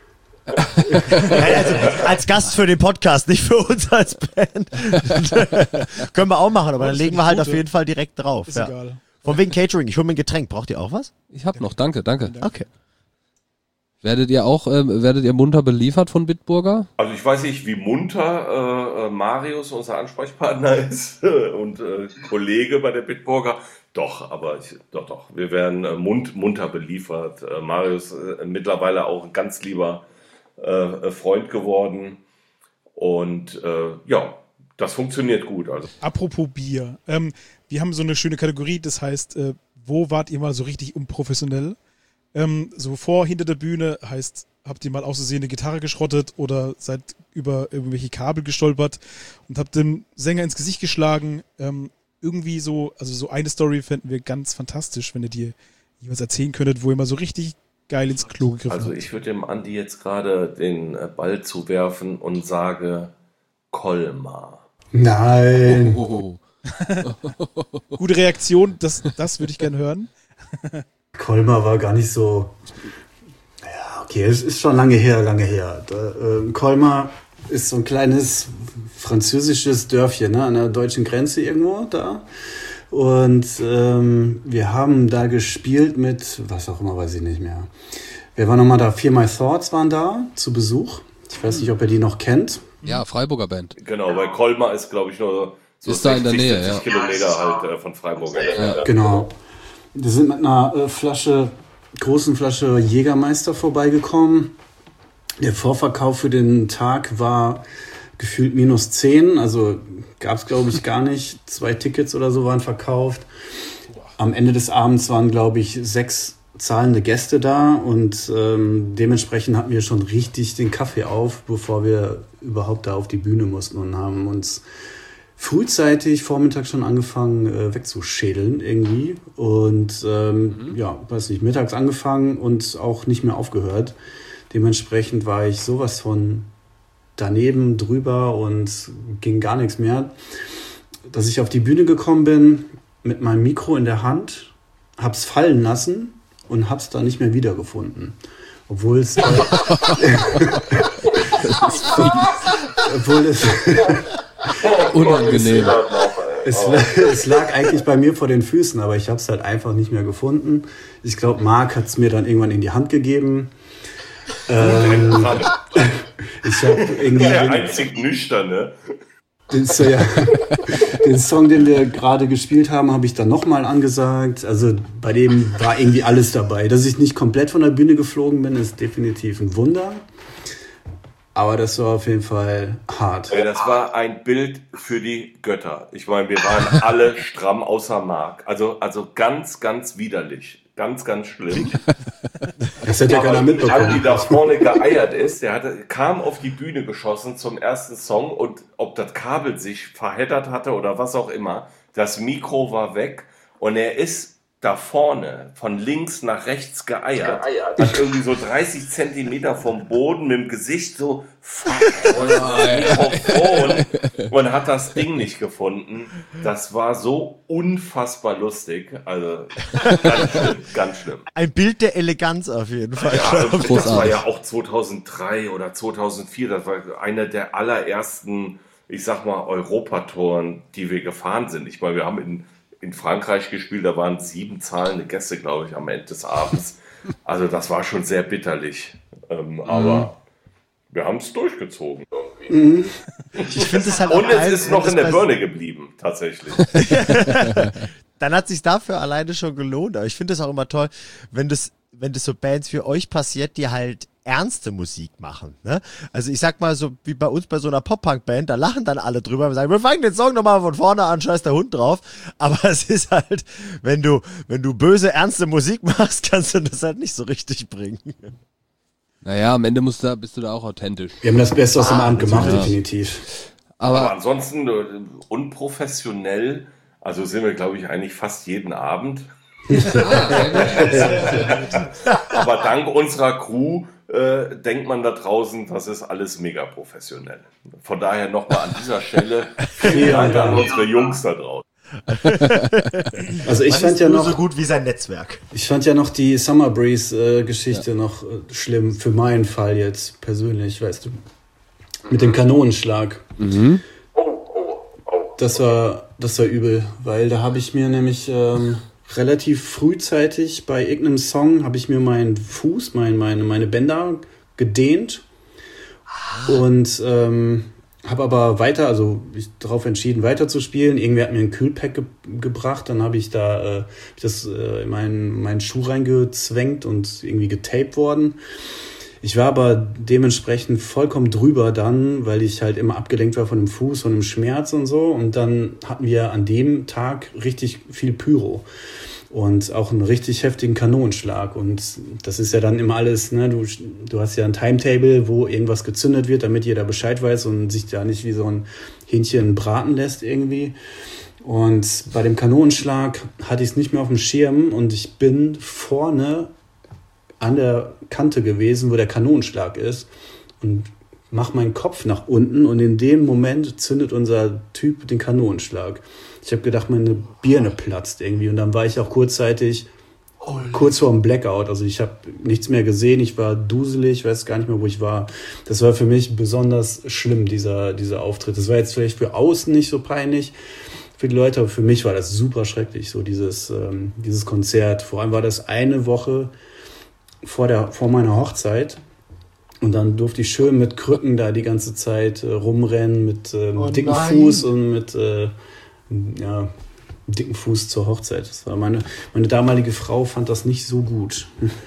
Nein, also als Gast für den Podcast, nicht für uns als Band. Können wir auch machen, aber dann Das legen finde wir ich halt gut, auf ja. jeden Fall direkt drauf. Ist Ja. egal. Von wegen Catering, ich hole mir ein Getränk. Braucht ihr auch was? Ich hab noch, danke, danke. Okay. Werdet ihr auch, ähm, werdet ihr munter beliefert von Bitburger? Also ich weiß nicht, wie munter äh, Marius, unser Ansprechpartner ist und äh, Kollege bei der Bitburger. Doch, aber ich, doch, doch, wir werden äh, mund, munter beliefert. Äh, Marius äh, mittlerweile auch ein ganz lieber äh, Freund geworden. Und äh, ja, das funktioniert gut. Also. Apropos Bier. Ähm, wir haben so eine schöne Kategorie, das heißt, äh, wo wart ihr mal so richtig unprofessionell? Ähm, so vor, hinter der Bühne heißt, habt ihr mal aus Versehen eine Gitarre geschrottet oder seid über irgendwelche Kabel gestolpert und habt dem Sänger ins Gesicht geschlagen. Ähm, irgendwie so, also so eine Story fänden wir ganz fantastisch, wenn ihr dir jemals erzählen könntet, wo ihr mal so richtig geil ins Klo gegriffen Also habt. ich würde dem Andi jetzt gerade den äh, Ball zuwerfen und sage Colmar. nein. Oh. Gute Reaktion, das, das würde ich gerne hören. Colmar war gar nicht so. Ja, okay, es ist schon lange her, lange her. Da, äh, Colmar ist so ein kleines französisches Dörfchen, ne, an der deutschen Grenze irgendwo da. Und ähm, wir haben da gespielt mit, was auch immer, weiß ich nicht mehr. Wer war nochmal da? Fear My Thoughts waren da zu Besuch. Ich weiß nicht, ob ihr die noch kennt. Ja, Freiburger Band. Genau, weil Colmar ist, glaube ich, nur so Ist da in der sechzig, Nähe, siebzig ja. Kilometer halt äh, von Freiburg. Ja. Genau. Wir sind mit einer äh, Flasche, großen Flasche Jägermeister vorbeigekommen. Der Vorverkauf für den Tag war gefühlt minus zehn, also gab es, glaube ich, gar nicht. Zwei Tickets oder so waren verkauft. Am Ende des Abends waren, glaube ich, sechs zahlende Gäste da und ähm, dementsprechend hatten wir schon richtig den Kaffee auf, bevor wir überhaupt da auf die Bühne mussten und haben uns frühzeitig vormittags schon angefangen äh, wegzuschädeln irgendwie und ähm, ja, weiß nicht, mittags angefangen und auch nicht mehr aufgehört. Dementsprechend war ich sowas von daneben, drüber und ging gar nichts mehr. Dass ich auf die Bühne gekommen bin mit meinem Mikro in der Hand, hab's fallen lassen und hab's da nicht mehr wiedergefunden. Obwohl es äh, obwohl es Unangenehm. Es, es lag eigentlich bei mir vor den Füßen, aber ich habe es halt einfach nicht mehr gefunden. Ich glaube, Marc hat es mir dann irgendwann in die Hand gegeben. Ähm, ich habe irgendwie Der den, einzig Nüchterne. den, so, ja, den Song, den wir gerade gespielt haben, habe ich dann nochmal angesagt. Also bei dem war irgendwie alles dabei. Dass ich nicht komplett von der Bühne geflogen bin, ist definitiv ein Wunder. Aber das war auf jeden Fall hart. Ja, das war ein Bild für die Götter. Ich meine, wir waren alle stramm außer Mark. Also, also ganz, ganz widerlich. Ganz, ganz schlimm. Das hätte ja keiner Andi mitbekommen. da vorne geeiert ist, der hatte, kam auf die Bühne geschossen zum ersten Song und ob das Kabel sich verheddert hatte oder was auch immer, das Mikro war weg. und er ist da vorne von links nach rechts geeiert, hat irgendwie so dreißig Zentimeter vom Boden mit dem Gesicht so fuck, Mikrofon und hat das Ding nicht gefunden. Das war so unfassbar lustig, also ganz schlimm, ganz schlimm. Ein Bild der Eleganz auf jeden Fall. Ja, das war ja auch zweitausenddrei oder zweitausendvier, das war einer der allerersten, ich sag mal, Europatouren, die wir gefahren sind. Ich meine, wir haben in in Frankreich gespielt, da waren sieben zahlende Gäste, glaube ich, am Ende des Abends. Also das war schon sehr bitterlich. Ähm, mhm. Aber wir haben es durchgezogen irgendwie. Mhm. Ich finde es halt Und es geil, ist noch in der Birne geblieben, tatsächlich. Dann hat es sich dafür alleine schon gelohnt. Aber ich finde es auch immer toll, wenn das, wenn das so Bands wie euch passiert, die halt ernste Musik machen. Ne? Also ich sag mal so, wie bei uns bei so einer Pop-Punk-Band, da lachen dann alle drüber und sagen, wir fangen den Song nochmal von vorne an, scheiß der Hund drauf. Aber es ist halt, wenn du, wenn du böse, ernste Musik machst, kannst du das halt nicht so richtig bringen. Naja, am Ende musst du, bist du da auch authentisch. Wir haben das Beste aus dem ah, Abend gemacht, ja. definitiv. Aber, Aber ansonsten äh, unprofessionell, also sind wir, glaube ich, eigentlich fast jeden Abend. Aber dank unserer Crew äh, denkt man da draußen, das ist alles mega professionell. Von daher nochmal an dieser Stelle vielen Dank an unsere Jungs da draußen. Also ich fand ja noch so gut wie sein Netzwerk. Ich fand ja noch die Summer Breeze äh, Geschichte ja. noch äh, schlimm für meinen Fall jetzt persönlich, weißt du, mit dem Kanonenschlag. Mhm. Das war das war übel, weil da habe ich mir nämlich ähm, relativ frühzeitig bei irgendeinem Song habe ich mir meinen Fuß, mein, meine, meine Bänder gedehnt ah. und ähm, habe aber weiter, also ich darauf entschieden, weiter zu spielen. Irgendwer hat mir ein Kühlpack ge- gebracht, dann habe ich da äh, das äh, in meinen, meinen Schuh reingezwängt und irgendwie getaped worden. Ich war aber dementsprechend vollkommen drüber dann, weil ich halt immer abgelenkt war von dem Fuß, von dem Schmerz und so. Und dann hatten wir an dem Tag richtig viel Pyro und auch einen richtig heftigen Kanonenschlag. Und das ist ja dann immer alles, ne, du, du hast ja ein Timetable, wo irgendwas gezündet wird, damit jeder Bescheid weiß und sich da nicht wie so ein Hähnchen braten lässt irgendwie. Und bei dem Kanonenschlag hatte ich es nicht mehr auf dem Schirm und ich bin vorne an der Kante gewesen, wo der Kanonenschlag ist und mach meinen Kopf nach unten und in dem Moment zündet unser Typ den Kanonenschlag. Ich habe gedacht, meine Birne platzt irgendwie und dann war ich auch kurzzeitig oh, kurz vor dem Blackout. Also ich habe nichts mehr gesehen, ich war duselig, ich weiß gar nicht mehr, wo ich war. Das war für mich besonders schlimm, dieser, dieser Auftritt. Das war jetzt vielleicht für außen nicht so peinlich, für die Leute, aber für mich war das super schrecklich, so dieses, ähm, dieses Konzert. Vor allem war das eine Woche vor der vor meiner Hochzeit und dann durfte ich schön mit Krücken da die ganze Zeit äh, rumrennen mit äh, oh dicken nein. Fuß und mit äh, ja, dicken Fuß zur Hochzeit. Das war meine meine damalige Frau fand das nicht so gut.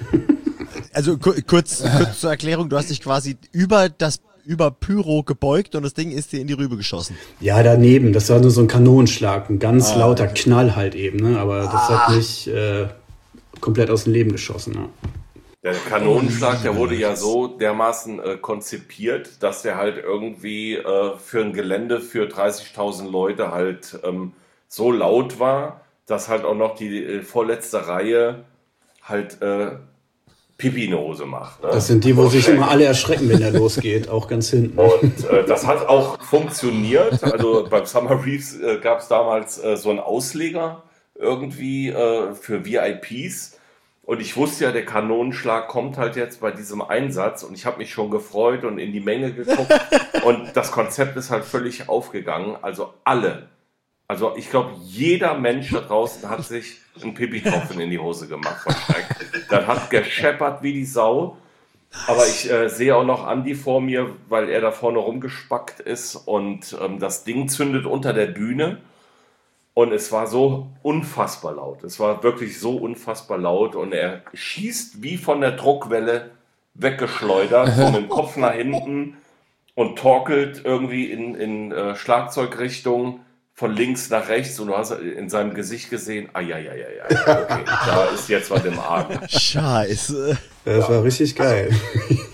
Also ku- kurz kurz zur Erklärung, du hast dich quasi über das über Pyro gebeugt und das Ding ist dir in die Rübe geschossen. Ja, daneben, das war nur so ein Kanonenschlag, ein ganz ah, lauter okay. Knall halt eben, ne, aber das ah. hat mich äh, komplett aus dem Leben geschossen, ne? Der Kanonenschlag, der wurde ja so dermaßen äh, konzipiert, dass der halt irgendwie äh, für ein Gelände für dreißigtausend Leute halt ähm, so laut war, dass halt auch noch die äh, vorletzte Reihe halt äh, Pipi in die Hose macht. Ne? Das sind die, wo sich immer alle erschrecken, wenn der losgeht, auch ganz hinten. Und äh, das hat auch funktioniert. Also beim Summer Reefs äh, gab es damals äh, so einen Ausleger irgendwie äh, für V I Ps. Und ich wusste ja, der Kanonenschlag kommt halt jetzt bei diesem Einsatz und ich habe mich schon gefreut und in die Menge geguckt und das Konzept ist halt völlig aufgegangen. Also alle, also ich glaube, jeder Mensch da draußen hat sich einen Pipi-Tropfen in die Hose gemacht von Schreck. Das hat gescheppert wie die Sau. Aber ich äh, sehe auch noch Andi vor mir, weil er da vorne rumgespackt ist und ähm, das Ding zündet unter der Bühne. Und es war so unfassbar laut. Es war wirklich so unfassbar laut. Und er schießt wie von der Druckwelle weggeschleudert, so mit dem Kopf nach hinten und torkelt irgendwie in, in äh, Schlagzeugrichtung von links nach rechts. Und du hast in seinem Gesicht gesehen, ah ja, ja, ja, ja, okay, da ist jetzt was im Argen. Scheiße. Das war richtig geil.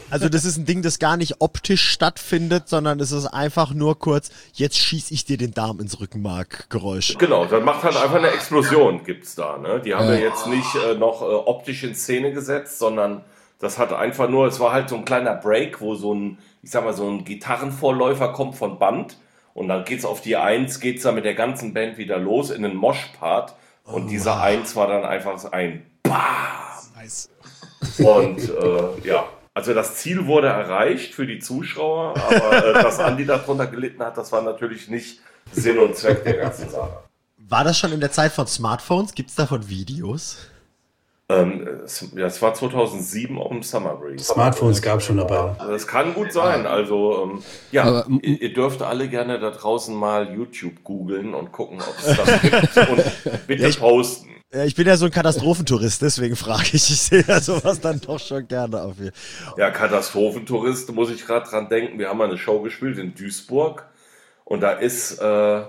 Also das ist ein Ding, das gar nicht optisch stattfindet, sondern es ist einfach nur kurz, jetzt schieß ich dir den Darm ins Rückenmark Geräusch. Genau, das macht halt einfach eine Explosion, gibt's da. Ne? Die haben wir jetzt nicht äh, noch äh, optisch in Szene gesetzt, sondern das hat einfach nur, es war halt so ein kleiner Break, wo so ein, ich sag mal, so ein Gitarrenvorläufer kommt von Band und dann geht's auf die Eins, geht's dann mit der ganzen Band wieder los in den Mosh-Part und oh, dieser wow. Eins war dann einfach ein BAM! Nice. Und äh, ja, also das Ziel wurde erreicht für die Zuschauer, aber äh, dass Andi darunter gelitten hat, das war natürlich nicht Sinn und Zweck der ganzen Sache. War das schon in der Zeit von Smartphones? Gibt's davon Videos? Ähm, es, ja, es war zweitausendsieben auf dem Summer Breeze. Smartphones gab es schon dabei. Das kann gut sein. Also ähm, ja, aber, ihr, ihr dürft alle gerne da draußen mal YouTube googeln und gucken, ob es das gibt und bitte ja, ich, posten. Ja, ich bin ja so ein Katastrophentourist, deswegen frage ich. Ich sehe ja sowas dann doch schon gerne auf hier. Ja, Katastrophentourist, muss ich gerade dran denken. Wir haben mal eine Show gespielt in Duisburg und da ist äh,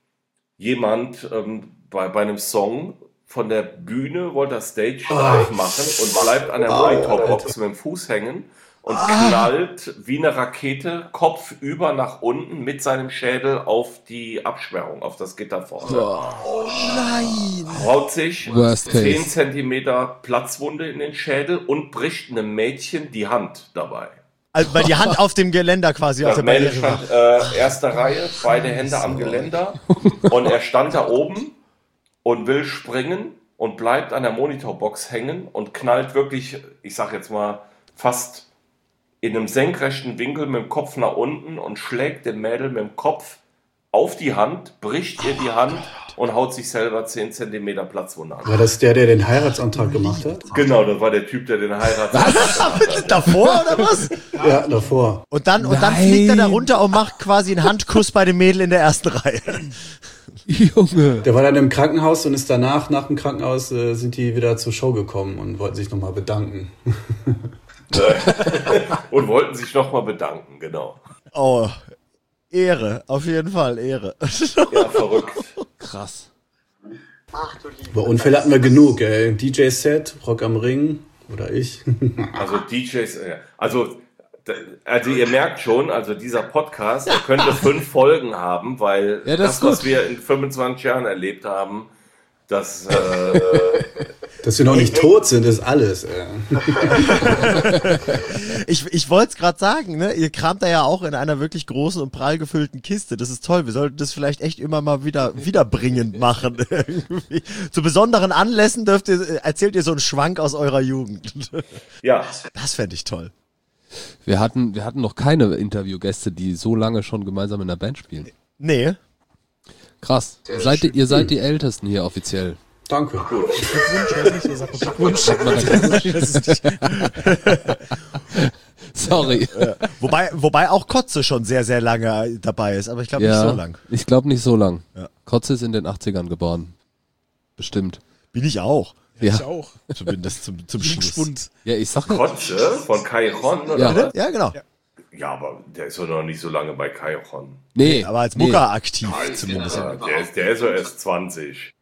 jemand ähm, bei, bei einem Song von der Bühne, wollte das Stage live oh. machen und bleibt an der Monitorbox mit dem Fuß hängen und ah. knallt wie eine Rakete kopfüber nach unten mit seinem Schädel auf die Absperrung, auf das Gitter vorne. Oh nein! Haut sich zehn Zentimeter Platzwunde in den Schädel und bricht einem Mädchen die Hand dabei. Also weil die Hand auf dem Geländer quasi auf der Barriere stand äh, erste Reihe, beide Hände am Geländer und er stand da oben und will springen und bleibt an der Monitorbox hängen und knallt wirklich, ich sag jetzt mal, fast in einem senkrechten Winkel mit dem Kopf nach unten und schlägt dem Mädel mit dem Kopf auf die Hand, bricht ihr die Hand und haut sich selber zehn Zentimeter Platzwunde an. War das der, der den Heiratsantrag gemacht hat? Genau, das war der Typ, der den Heiratsantrag gemacht hat. Davor oder was? Ja, davor. Und dann, und dann fliegt er da runter und macht quasi einen Handkuss bei dem Mädel in der ersten Reihe. Junge. Der war dann im Krankenhaus und ist danach, nach dem Krankenhaus, äh, sind die wieder zur Show gekommen und wollten sich nochmal bedanken. Und wollten sich nochmal bedanken, genau. Oh, Ehre, auf jeden Fall Ehre. Ja, verrückt. Krass. Aber Unfälle hatten wir genug, ey. D J-Set, Rock am Ring oder ich. Also D Js, also Also ihr merkt schon, also dieser Podcast, der könnte fünf Folgen haben, weil ja, das, das was wir in fünfundzwanzig Jahren erlebt haben, das... Äh, dass wir noch nicht tot sind, ist alles. Äh. ich ich wollte es gerade sagen, ne? Ihr kramt da ja auch in einer wirklich großen und prall gefüllten Kiste. Das ist toll. Wir sollten das vielleicht echt immer mal wieder wiederbringend machen. Zu besonderen Anlässen dürft ihr, erzählt ihr so einen Schwank aus eurer Jugend. Ja. Das fände ich toll. Wir hatten, wir hatten noch keine Interviewgäste, die so lange schon gemeinsam in der Band spielen. Nee. Krass. Seid ihr, ihr seid die Ältesten hier offiziell. Danke. Glückwunsch, Sorry. Ja. Wobei, wobei auch Kotze schon sehr, sehr lange dabei ist, aber ich glaube ja, nicht so lang. Ich glaube nicht so lang. Ja. Kotze ist in den achtzigern geboren. Bestimmt. Bin ich auch. Ja, ja. ich auch. Zumindest zum, zum Schluss. Ja, ich sag Kotze von Kairon, oder ja. was? Ja, genau. Ja. Ja, aber der ist doch noch nicht so lange bei Kairon. Nee. Aber als nee. Mucker aktiv Alter, zumindest. Der ist, der ist so erst zwanzig.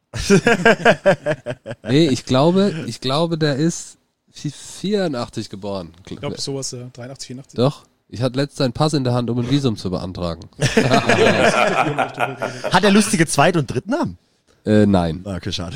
Nee, ich glaube, ich glaube, der ist vierundachtzig geboren. Ich glaube sowas, ja. dreiundachtzig, vierundachtzig. Doch. Ich hatte letztens einen Pass in der Hand, um ein Visum zu beantragen. Hat er lustige Zweit- und Drittnamen? Äh, nein. Okay, schade.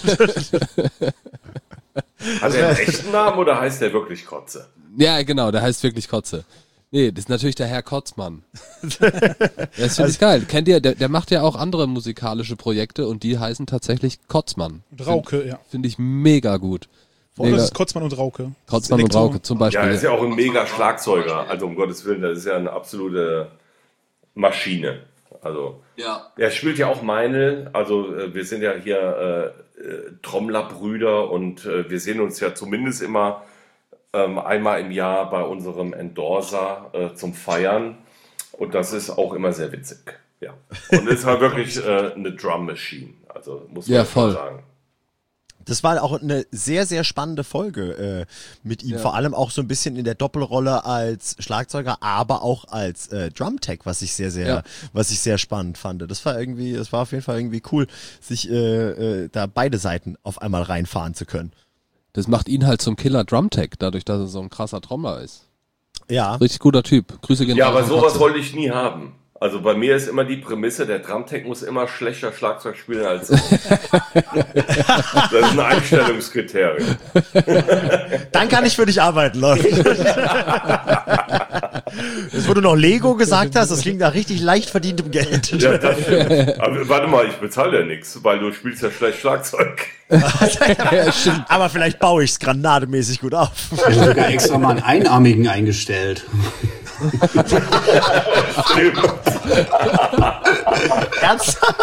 Hat er einen echten Namen oder heißt der wirklich Kotze? Ja, genau, der heißt wirklich Kotze. Nee, das ist natürlich der Herr Kotzmann. Das finde ich geil. Kennt ihr, der, der macht ja auch andere musikalische Projekte und die heißen tatsächlich Kotzmann. Und Rauke, Find, ja. Finde ich mega gut. Oder das ist Kotzmann und Rauke. Kotzmann und Rauke zum Beispiel. Ja, er ist ja auch ein mega Schlagzeuger. Also um Gottes Willen, das ist ja eine absolute Maschine. Also ja. Er spielt ja auch Meinl. Also äh, wir sind ja hier äh, äh, Trommlerbrüder und äh, wir sehen uns ja zumindest immer ähm, einmal im Jahr bei unserem Endorser äh, zum Feiern. Und das ist auch immer sehr witzig. Ja. Und es ist halt wirklich äh, eine Drum Machine. Also muss man ja, voll voll sagen. Das war auch eine sehr, sehr spannende Folge äh, mit ihm. Ja. Vor allem auch so ein bisschen in der Doppelrolle als Schlagzeuger, aber auch als äh, Drumtech, was ich sehr, sehr, Ja. was ich sehr spannend fand. Das war irgendwie, das war auf jeden Fall irgendwie cool, sich äh, äh, da beide Seiten auf einmal reinfahren zu können. Das macht ihn halt zum Killer Drumtech, dadurch, dass er so ein krasser Trommler ist. Ja. Richtig guter Typ. Grüße gehen Ja, raus aber an sowas Kotze. wollte ich nie haben. Also bei mir ist immer die Prämisse, der Drumtech muss immer schlechter Schlagzeug spielen als ich. Das ist ein Einstellungskriterium. Dann kann ich für dich arbeiten, Leute. Das, wo du noch Lego gesagt hast, das klingt nach richtig leicht verdientem Geld. Ja, das stimmt. Aber warte mal, ich bezahle ja nichts, weil du spielst ja schlecht Schlagzeug. Ja, stimmt. Aber vielleicht baue ich es granatemäßig gut auf. Ich habe sogar extra mal einen Einarmigen eingestellt. Stimmt. Ernsthaft?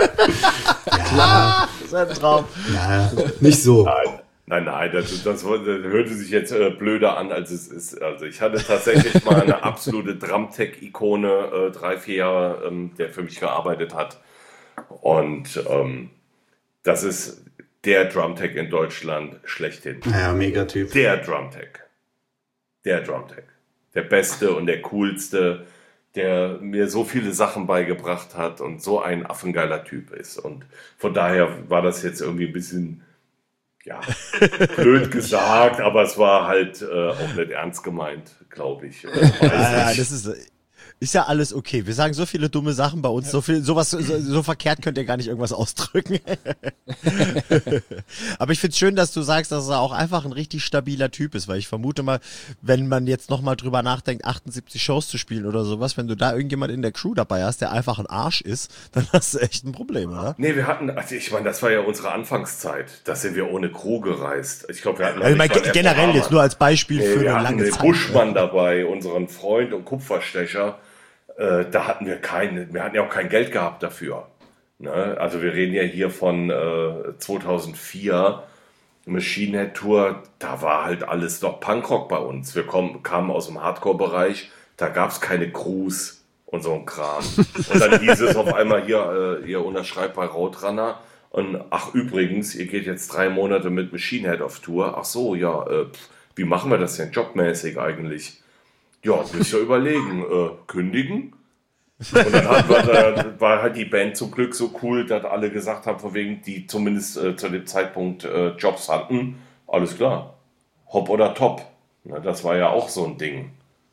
Ja, Das ist ein Traum. ja, nicht so. Nein, nein, nein, das, das, das hörte sich jetzt äh, blöder an, als es ist. Also ich hatte tatsächlich mal eine absolute Drumtech-Ikone, äh, drei, vier Jahre, ähm, der für mich gearbeitet hat. Und ähm, das ist der Drumtech in Deutschland schlechthin. Ja, mega Typ. Der Drumtech. Der Drumtech. Der Beste und der Coolste, der mir so viele Sachen beigebracht hat und so ein affengeiler Typ ist. Und von daher war das jetzt irgendwie ein bisschen, ja, blöd gesagt, aber es war halt äh, auch nicht ernst gemeint, glaube ich. Weiß Ja, nicht. das ist, ist ja alles okay. Wir sagen so viele dumme Sachen bei uns, so viel, sowas, so, so verkehrt könnt ihr gar nicht irgendwas ausdrücken. Aber ich find's schön, dass du sagst, dass er auch einfach ein richtig stabiler Typ ist, weil ich vermute mal, wenn man jetzt nochmal drüber nachdenkt, achtundsiebzig Shows zu spielen oder sowas, wenn du da irgendjemand in der Crew dabei hast, der einfach ein Arsch ist, dann hast du echt ein Problem, oder? Nee, wir hatten, also ich meine, das war ja unsere Anfangszeit. Da sind wir ohne Crew gereist. Ich glaube, wir hatten noch Also ich nicht meine, mal einen generell F V jetzt nur als Beispiel Nee, für wir eine hatten lange den Zeit. Buschmann dabei, unseren Freund und Kupferstecher. Äh, da hatten wir keine, wir hatten ja auch kein Geld gehabt dafür. Ne? Also wir reden ja hier von äh, zweitausendvier, Machine Head Tour, da war halt alles noch Punkrock bei uns. Wir kommen, kamen aus dem Hardcore-Bereich, da gab es keine Crews und so ein Kram. Und dann hieß es auf einmal hier, äh, ihr unterschreibt bei Roadrunner. Und ach übrigens, ihr geht jetzt drei Monate mit Machine Head auf Tour. Ach so, ja, äh, pff, wie machen wir das denn jobmäßig eigentlich? Ja, müsst ihr überlegen, äh, kündigen? Und dann hat wir, da war halt die Band zum Glück so cool, dass alle gesagt haben, von wegen, die zumindest äh, zu dem Zeitpunkt äh, Jobs hatten, alles klar, hopp oder top. Na, das war ja auch so ein Ding.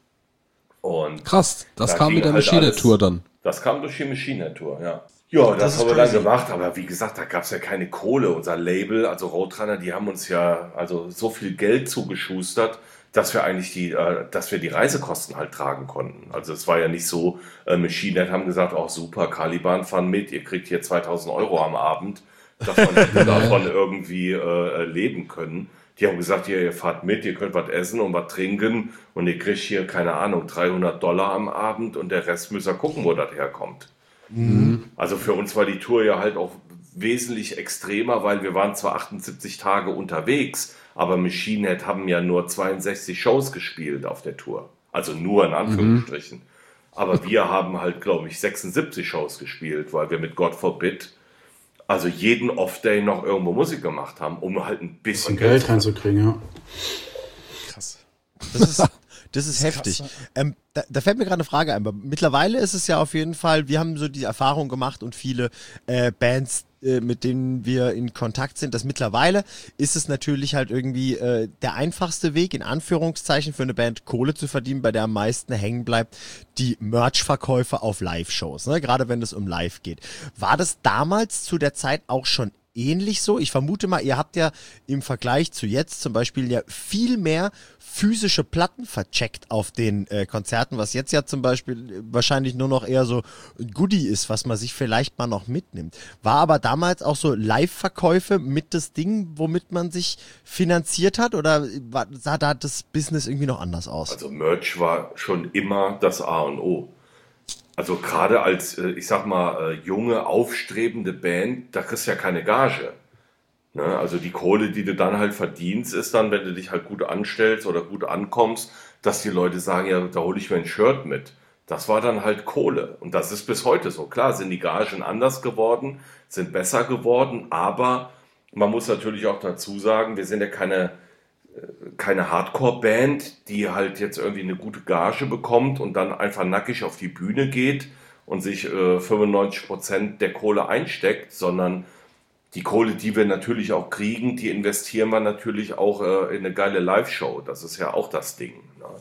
Und Krass, das da kam ging mit der halt Machine alles- Tour dann. Das kam durch die Machine Tour, ja. Ja, das, Das ist haben wir dann crazy. gemacht, aber wie gesagt, da gab es ja keine Kohle. Unser Label, also Roadrunner, die haben uns ja also so viel Geld zugeschustert, dass wir eigentlich die, äh, dass wir die Reisekosten halt tragen konnten. Also es war ja nicht so, äh, Machine Head haben gesagt, oh super, Caliban fahren mit, ihr kriegt hier zweitausend Euro am Abend, dass man hätte davon irgendwie äh, leben können. Die haben gesagt, hier, ihr fahrt mit, ihr könnt was essen und was trinken und ihr kriegt hier, keine Ahnung, dreihundert Dollar am Abend und der Rest müsst ihr gucken, wo das herkommt. Also für uns war die Tour ja halt auch wesentlich extremer, weil wir waren zwar achtundsiebzig Tage unterwegs, aber Machine Head haben ja nur zweiundsechzig Shows gespielt auf der Tour. Also nur in Anführungsstrichen. Aber wir haben halt, glaube ich, sechsundsiebzig Shows gespielt, weil wir mit God Forbid also jeden Off-Day noch irgendwo Musik gemacht haben, um halt ein bisschen Und Geld reinzukriegen, ja. Krass. Das ist, das ist heftig. Ähm, da, da fällt mir gerade eine Frage ein. Mittlerweile ist es ja auf jeden Fall, wir haben so die Erfahrung gemacht und viele äh, Bands, äh, mit denen wir in Kontakt sind, dass mittlerweile ist es natürlich halt irgendwie äh, der einfachste Weg, in Anführungszeichen, für eine Band Kohle zu verdienen, bei der am meisten hängen bleibt, die Merch-Verkäufe auf Live-Shows, ne? Gerade wenn es um Live geht. War das damals zu der Zeit auch schon ähnlich so? Ich vermute mal, ihr habt ja im Vergleich zu jetzt zum Beispiel ja viel mehr physische Platten vercheckt auf den äh, Konzerten, was jetzt ja zum Beispiel äh, wahrscheinlich nur noch eher so ein Goodie ist, was man sich vielleicht mal noch mitnimmt. War aber damals auch so Live-Verkäufe mit das Ding, womit man sich finanziert hat, oder war, sah da das Business irgendwie noch anders aus? Also Merch war schon immer das A und O. Also gerade als, äh, ich sag mal, äh, junge, aufstrebende Band, da kriegst du ja keine Gage. Ne? Also die Kohle, die du dann halt verdienst, ist dann, wenn du dich halt gut anstellst oder gut ankommst, dass die Leute sagen, ja, da hole ich mir ein Shirt mit. Das war dann halt Kohle. Und das ist bis heute so. Klar sind die Gagen anders geworden, sind besser geworden, aber man muss natürlich auch dazu sagen, wir sind ja keine keine Hardcore-Band, die halt jetzt irgendwie eine gute Gage bekommt und dann einfach nackig auf die Bühne geht und sich äh, fünfundneunzig Prozent der Kohle einsteckt, sondern die Kohle, die wir natürlich auch kriegen, die investieren wir natürlich auch äh, in eine geile Live-Show. Das ist ja auch das Ding. Ne?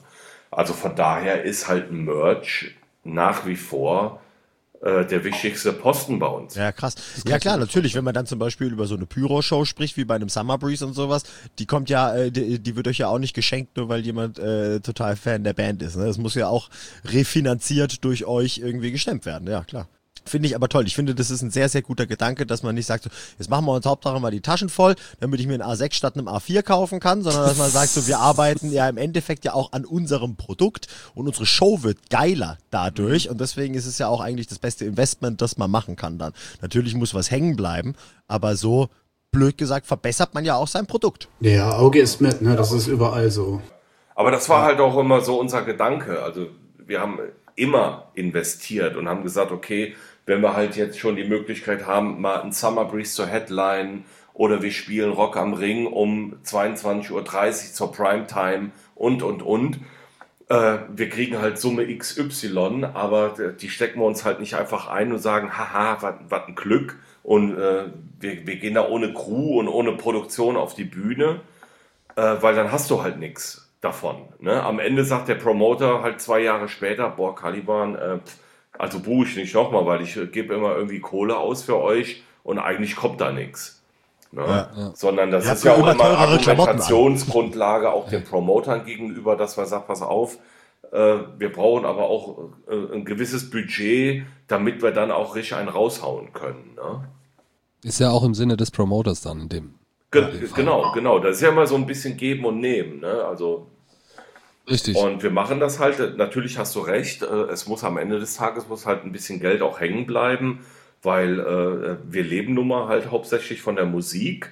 Also von daher ist halt Merch nach wie vor äh, der wichtigste Posten bei uns. Ja, krass. Ja klar, natürlich, wenn man dann zum Beispiel über so eine Pyro-Show spricht, wie bei einem Summer Breeze und sowas, die kommt ja, äh, die, die wird euch ja auch nicht geschenkt, nur weil jemand äh, total Fan der Band ist. Ne? Das muss ja auch refinanziert durch euch irgendwie gestemmt werden, ja klar. Finde ich aber toll. Ich finde, das ist ein sehr, sehr guter Gedanke, dass man nicht sagt, so, jetzt machen wir uns Hauptsache mal die Taschen voll, damit ich mir einen A sechs statt einem A vier kaufen kann, sondern dass man sagt, so, wir arbeiten ja im Endeffekt ja auch an unserem Produkt und unsere Show wird geiler dadurch und deswegen ist es ja auch eigentlich das beste Investment, das man machen kann dann. Natürlich muss was hängen bleiben, aber so, blöd gesagt, verbessert man ja auch sein Produkt. Ja, Auge ist mit, ne? Das ist überall so. Aber das war halt auch immer so unser Gedanke. Also wir haben immer investiert und haben gesagt, okay, wenn wir halt jetzt schon die Möglichkeit haben, mal ein Summer Breeze zur Headline oder wir spielen Rock am Ring um zweiundzwanzig Uhr dreißig zur Primetime und, und, und. Äh, wir kriegen halt Summe X Y, aber die stecken wir uns halt nicht einfach ein und sagen, haha, was ein Glück. Und äh, wir, wir gehen da ohne Crew und ohne Produktion auf die Bühne, äh, weil dann hast du halt nichts davon. Ne? Am Ende sagt der Promoter halt zwei Jahre später, boah, Caliban, äh, also buche ich nicht nochmal, weil ich äh, gebe immer irgendwie Kohle aus für euch und eigentlich kommt da nichts. Ne? Ja, ja. Sondern das ja, ist ja auch immer Argumentationsgrundlage auch den Promotern gegenüber, dass man sagt, pass auf, äh, wir brauchen aber auch äh, ein gewisses Budget, damit wir dann auch richtig einen raushauen können. Ne? Ist ja auch im Sinne des Promoters dann in dem. Ge- genau, genau. Das ist ja immer so ein bisschen geben und nehmen. Ne? Also richtig. Und wir machen das halt, natürlich hast du recht, es muss am Ende des Tages muss halt ein bisschen Geld auch hängen bleiben, weil äh, wir leben nun mal halt hauptsächlich von der Musik.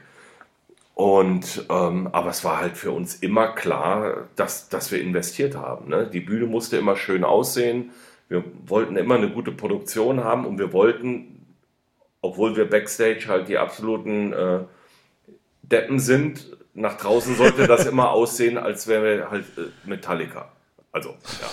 Und ähm, aber es war halt für uns immer klar, dass, dass wir investiert haben. Ne? Die Bühne musste immer schön aussehen. Wir wollten immer eine gute Produktion haben und wir wollten, obwohl wir Backstage halt die absoluten äh, Deppen sind, nach draußen sollte das immer aussehen, als wären wir halt äh, Metallica. Also,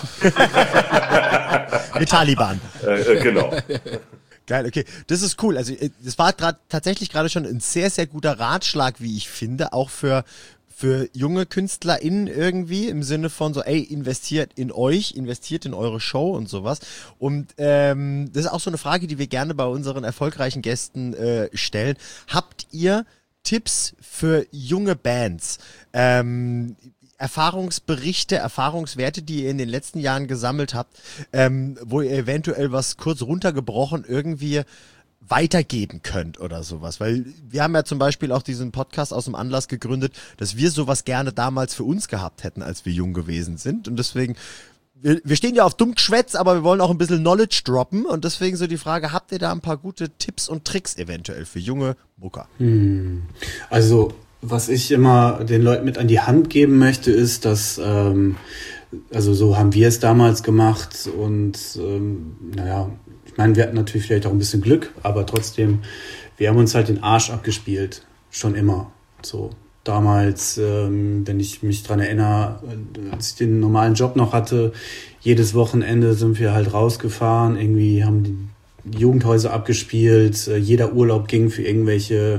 ja. Mit Taliban. äh, äh, genau. Geil, okay. Das ist cool. Also, das war grad, tatsächlich gerade schon ein sehr, sehr guter Ratschlag, wie ich finde, auch für, für junge KünstlerInnen irgendwie, im Sinne von so, ey, investiert in euch, investiert in eure Show und sowas. Und ähm, das ist auch so eine Frage, die wir gerne bei unseren erfolgreichen Gästen äh, stellen. Habt ihr Tipps für junge Bands, ähm, Erfahrungsberichte, Erfahrungswerte, die ihr in den letzten Jahren gesammelt habt, ähm, wo ihr eventuell was kurz runtergebrochen irgendwie weitergeben könnt oder sowas? Weil wir haben ja zum Beispiel auch diesen Podcast aus dem Anlass gegründet, dass wir sowas gerne damals für uns gehabt hätten, als wir jung gewesen sind und deswegen Wir, wir stehen ja auf Dummgeschwätz, aber wir wollen auch ein bisschen Knowledge droppen und deswegen so die Frage, habt ihr da ein paar gute Tipps und Tricks eventuell für junge Mucker? Hm. Also, was ich immer den Leuten mit an die Hand geben möchte, ist, dass, ähm, also so haben wir es damals gemacht und ähm, naja, ich meine, wir hatten natürlich vielleicht auch ein bisschen Glück, aber trotzdem, wir haben uns halt den Arsch abgespielt, schon immer, so. Damals, ähm, wenn ich mich dran erinnere, als ich den normalen Job noch hatte, jedes Wochenende sind wir halt rausgefahren, irgendwie haben die Jugendhäuser abgespielt, äh, jeder Urlaub ging für irgendwelche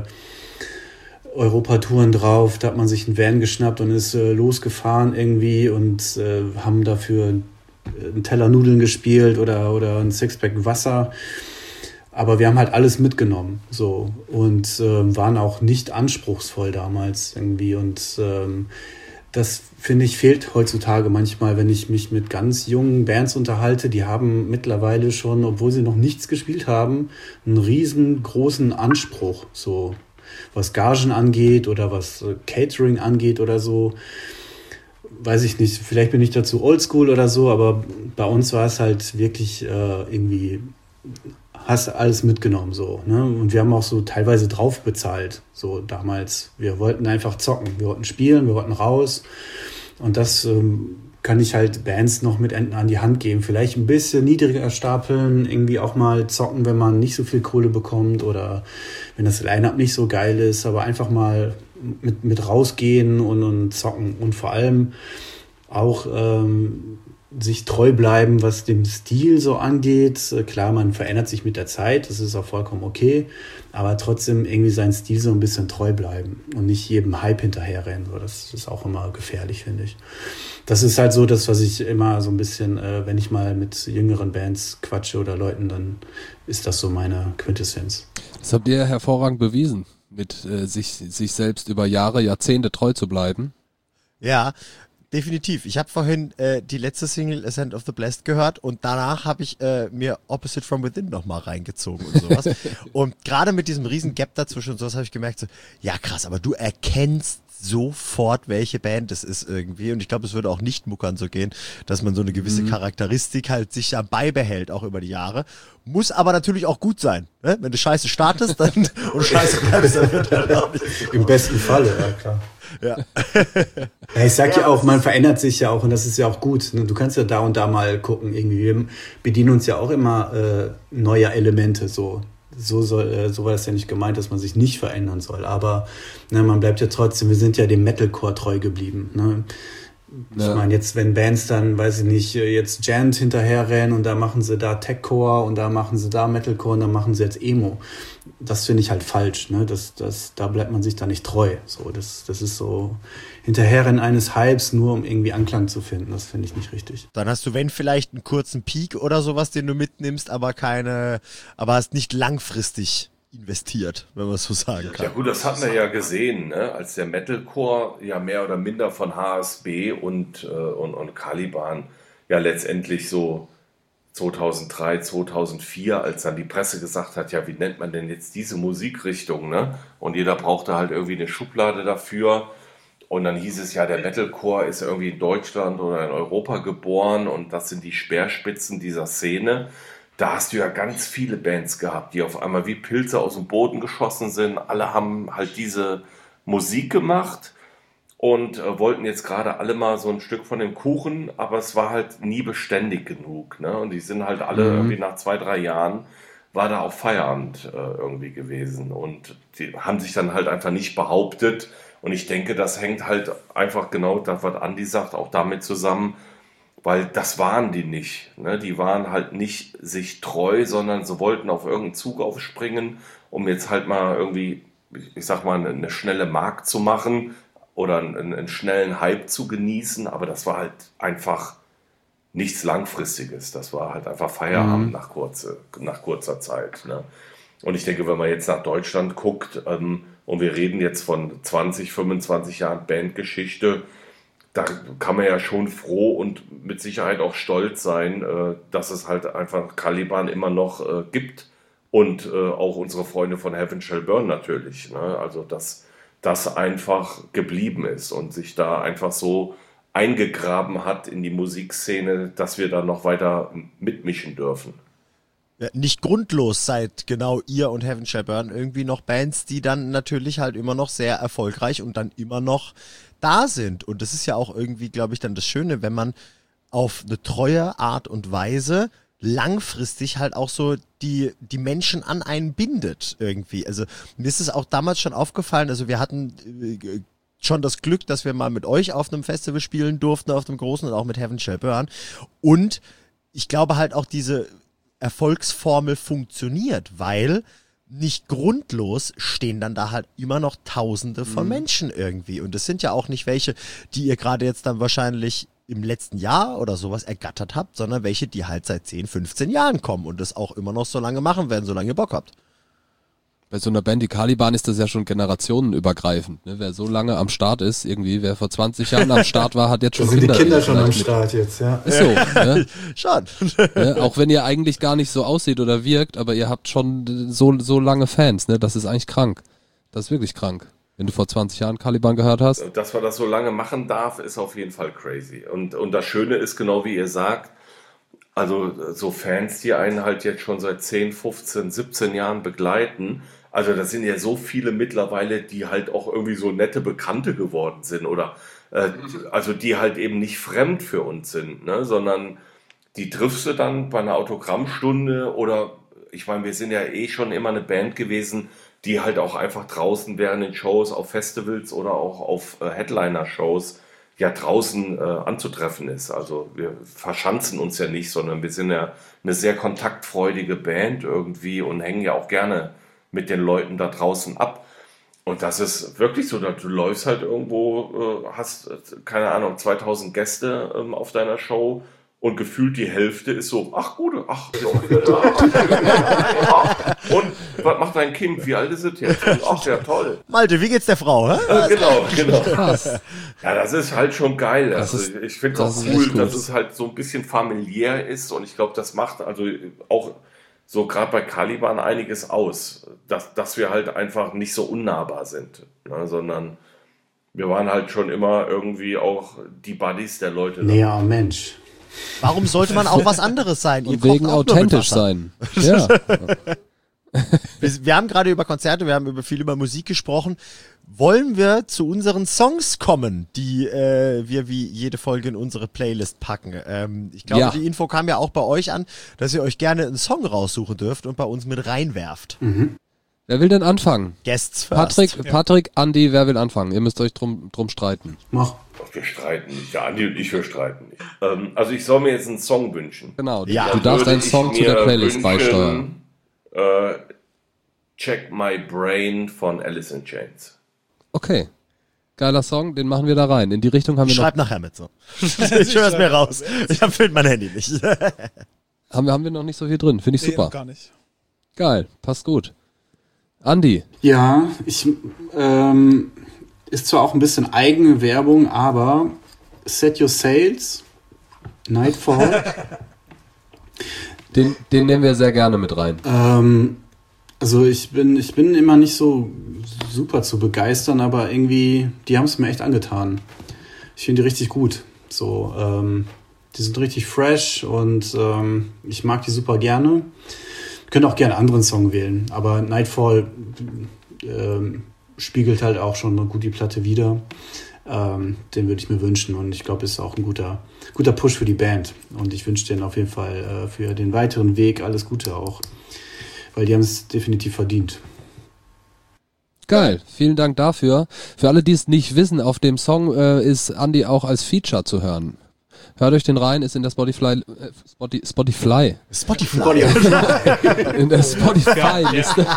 Europatouren drauf, da hat man sich einen Van geschnappt und ist äh, losgefahren irgendwie und äh, haben dafür einen Teller Nudeln gespielt oder, oder ein Sixpack Wasser. Aber wir haben halt alles mitgenommen, so, und äh, waren auch nicht anspruchsvoll damals irgendwie. Und ähm, das, finde ich, fehlt heutzutage manchmal, wenn ich mich mit ganz jungen Bands unterhalte. Die haben mittlerweile schon, obwohl sie noch nichts gespielt haben, einen riesengroßen Anspruch, so was Gagen angeht oder was äh, Catering angeht oder so. Weiß ich nicht, vielleicht bin ich dazu oldschool oder so, aber bei uns war es halt wirklich äh, irgendwie... hast alles mitgenommen, so, ne? Und wir haben auch so teilweise drauf bezahlt, so damals. Wir wollten einfach zocken, wir wollten spielen, wir wollten raus. Und das ähm, kann ich halt Bands noch mit an die Hand geben. Vielleicht ein bisschen niedriger stapeln, irgendwie auch mal zocken, wenn man nicht so viel Kohle bekommt oder wenn das Line-Up nicht so geil ist, aber einfach mal mit, mit rausgehen und, und zocken. Und vor allem auch ähm, sich treu bleiben, was dem Stil so angeht. Klar, man verändert sich mit der Zeit, das ist auch vollkommen okay, aber trotzdem irgendwie seinen Stil so ein bisschen treu bleiben und nicht jedem Hype hinterherrennen. So, das ist auch immer gefährlich, finde ich. Das ist halt so das, was ich immer so ein bisschen, äh, wenn ich mal mit jüngeren Bands quatsche oder Leuten, dann ist das so meine Quintessenz. Das habt ihr hervorragend bewiesen, mit äh, sich, sich selbst über Jahre, Jahrzehnte treu zu bleiben. Ja, definitiv. Ich habe vorhin äh, die letzte Single Ascent of the Blessed gehört und danach habe ich äh, mir Opposite from Within nochmal reingezogen und sowas. Und gerade mit diesem riesen Gap dazwischen und sowas habe ich gemerkt, so, ja krass, aber du erkennst sofort, welche Band es ist irgendwie. Und ich glaube, es würde auch nicht Muckern so gehen, dass man so eine gewisse mhm. Charakteristik halt sich ja beibehält, auch über die Jahre. Muss aber natürlich auch gut sein. Ne? Wenn du scheiße startest dann und scheiße bleibst, dann wird halt auch nicht so im besten Falle, ja klar. Ja. Ja, ich sag ja auch, man verändert sich ja auch und das ist ja auch gut. Du kannst ja da und da mal gucken, irgendwie. Wir bedienen uns ja auch immer äh, neuer Elemente so. So, soll, äh, so war das ja nicht gemeint, dass man sich nicht verändern soll. Aber ne, man bleibt ja trotzdem, wir sind ja dem Metalcore treu geblieben. Ne? Ja. Ich meine, jetzt, wenn Bands dann, weiß ich nicht, jetzt Gent hinterherrennen und da machen sie da Techcore und da machen sie da Metalcore und da machen sie jetzt Emo. Das finde ich halt falsch. Ne? Das, das, da bleibt man sich da nicht treu. So, das, das ist so Hinterherrennen eines Hypes, nur um irgendwie Anklang zu finden. Das finde ich nicht richtig. Dann hast du, wenn vielleicht einen kurzen Peak oder sowas, den du mitnimmst, aber keine, aber hast nicht langfristig investiert, wenn man es so sagen kann. Ja gut, das hatten wir ja gesehen, ne? Als der Metalcore ja mehr oder minder von H S B und, äh, und, und Caliban ja letztendlich so zweitausenddrei, zweitausendvier, als dann die Presse gesagt hat, ja, wie nennt man denn jetzt diese Musikrichtung, ne? Und jeder brauchte halt irgendwie eine Schublade dafür. Und dann hieß es ja, der Metalcore ist irgendwie in Deutschland oder in Europa geboren und das sind die Speerspitzen dieser Szene. Da hast du ja ganz viele Bands gehabt, die auf einmal wie Pilze aus dem Boden geschossen sind. Alle haben halt diese Musik gemacht und äh, wollten jetzt gerade alle mal so ein Stück von dem Kuchen, aber es war halt nie beständig genug. Ne? Und die sind halt alle mhm. irgendwie nach zwei, drei Jahren, war da auch Feierabend äh, irgendwie gewesen. Und die haben sich dann halt einfach nicht behauptet. Und ich denke, das hängt halt einfach genau das, was Andi sagt, auch damit zusammen, weil das waren die nicht. Ne? Die waren halt nicht sich treu, sondern sie wollten auf irgendeinen Zug aufspringen, um jetzt halt mal irgendwie, ich sag mal, eine schnelle Mark zu machen oder einen, einen schnellen Hype zu genießen. Aber das war halt einfach nichts Langfristiges. Das war halt einfach Feierabend mhm. nach, kurze, nach kurzer Zeit. Ne? Und ich denke, wenn man jetzt nach Deutschland guckt, ähm, und wir reden jetzt von zwanzig, fünfundzwanzig Jahren Bandgeschichte, da kann man ja schon froh und mit Sicherheit auch stolz sein, äh, dass es halt einfach Caliban immer noch äh, gibt und äh, auch unsere Freunde von Heaven Shall Burn natürlich. Ne? Also, dass das einfach geblieben ist und sich da einfach so eingegraben hat in die Musikszene, dass wir da noch weiter mitmischen dürfen. Ja, nicht grundlos seid genau ihr und Heaven Shall Burn irgendwie noch Bands, die dann natürlich halt immer noch sehr erfolgreich und dann immer noch da sind. Und das ist ja auch irgendwie, glaube ich, dann das Schöne, wenn man auf eine treue Art und Weise langfristig halt auch so die, die Menschen an einen bindet irgendwie. Also mir ist es auch damals schon aufgefallen, also wir hatten äh, schon das Glück, dass wir mal mit euch auf einem Festival spielen durften, auf dem großen und auch mit Heaven Shall Burn. Und ich glaube halt auch diese Erfolgsformel funktioniert, weil nicht grundlos stehen dann da halt immer noch Tausende von mhm. Menschen irgendwie. Und das sind ja auch nicht welche, die ihr gerade jetzt dann wahrscheinlich im letzten Jahr oder sowas ergattert habt, sondern welche, die halt seit zehn, fünfzehn Jahren kommen und das auch immer noch so lange machen werden, solange ihr Bock habt. Bei so einer Band wie Caliban ist das ja schon generationenübergreifend. Ne? Wer so lange am Start ist, irgendwie, wer vor zwanzig Jahren am Start war, hat jetzt schon Kinder. Sind die Kinder schon am mit. Start jetzt, ja. Ist so, ne? Schon. Ne? Auch wenn ihr eigentlich gar nicht so aussieht oder wirkt, aber ihr habt schon so, so lange Fans, ne? Das ist eigentlich krank. Das ist wirklich krank. Wenn du vor zwanzig Jahren Caliban gehört hast. Dass man das so lange machen darf, ist auf jeden Fall crazy. Und, und das Schöne ist, genau wie ihr sagt, also so Fans, die einen halt jetzt schon seit zehn, fünfzehn, siebzehn Jahren begleiten, also das sind ja so viele mittlerweile, die halt auch irgendwie so nette Bekannte geworden sind oder äh, also die halt eben nicht fremd für uns sind, ne, sondern die triffst du dann bei einer Autogrammstunde oder ich meine, wir sind ja eh schon immer eine Band gewesen, die halt auch einfach draußen während den Shows auf Festivals oder auch auf äh, Headliner-Shows ja draußen äh, anzutreffen ist. Also wir verschanzen uns ja nicht, sondern wir sind ja eine sehr kontaktfreudige Band irgendwie und hängen ja auch gerne mit den Leuten da draußen ab. Und das ist wirklich so, du läufst halt irgendwo, äh, hast, keine Ahnung, zweitausend Gäste ähm, auf deiner Show und gefühlt die Hälfte ist so, ach gut, ach, so, ach, und was macht dein Kind, wie alt ist es jetzt? Ach, ja, toll. Malte, wie geht's der Frau? Hä? Äh, genau, genau. Krass. Ja, das ist halt schon geil. Das Also ist- ich finde es das auch ist cool, echt gut. dass es halt so ein bisschen familiär ist und ich glaube, das macht also auch so gerade bei Caliban einiges aus, dass, dass wir halt einfach nicht so unnahbar sind, ne, sondern wir waren halt schon immer irgendwie auch die Buddies der Leute. Nee, ja, Mensch. Warum sollte man auch was anderes sein? Ihr Und kocht wegen auch nur mit authentisch Wasser. sein. Ja. Wir, wir haben gerade über Konzerte, wir haben über viel über Musik gesprochen. Wollen wir zu unseren Songs kommen, die äh, wir wie jede Folge in unsere Playlist packen? Ähm, ich glaube, Ja. die Info kam ja auch bei euch an, dass ihr euch gerne einen Song raussuchen dürft und bei uns mit reinwerft. Wer will denn anfangen? Guests first. Patrick, Patrick, Andi, wer will anfangen? Ihr müsst euch drum, drum streiten. Mach. Doch, wir streiten nicht. Der Andi und ich, wir streiten nicht. Ähm, also ich soll mir jetzt einen Song wünschen. Genau, Ja. du darfst Würde einen ich Song zu mir der Playlist wünschen, beisteuern. Äh, Check My Brain von Alice in Chains. Okay. Geiler Song, den machen wir da rein. In die Richtung haben wir noch, Schreib nachher mit so. Ich höre es mir raus. Ich hab für mein Handy nicht. haben wir, haben wir noch nicht so viel drin. Finde ich Nee, super. noch gar nicht. Geil, passt gut. Andi, Ja, ich, ähm, ist zwar auch ein bisschen eigene Werbung, aber Set Your Sails, Nightfall, den, den nehmen wir sehr gerne mit rein. ähm, also ich bin, ich bin immer nicht so super zu begeistern, aber irgendwie, die haben es mir echt angetan. Ich finde die richtig gut. So, ähm, die sind richtig fresh und ähm, ich mag die super gerne. Ich könnte auch gerne einen anderen Song wählen, aber Nightfall ähm, spiegelt halt auch schon gut die Platte wider. Ähm, den würde ich mir wünschen und ich glaube, es ist auch ein guter, guter Push für die Band. Und ich wünsche denen auf jeden Fall äh, für den weiteren Weg alles Gute auch, weil die haben es definitiv verdient. Geil, vielen Dank dafür. Für alle, die es nicht wissen, auf dem Song äh, ist Andi auch als Feature zu hören. Hört euch den rein, ist in der Spotify, äh, Spotify, Spotify, Spotify. in der Spotify-Liste.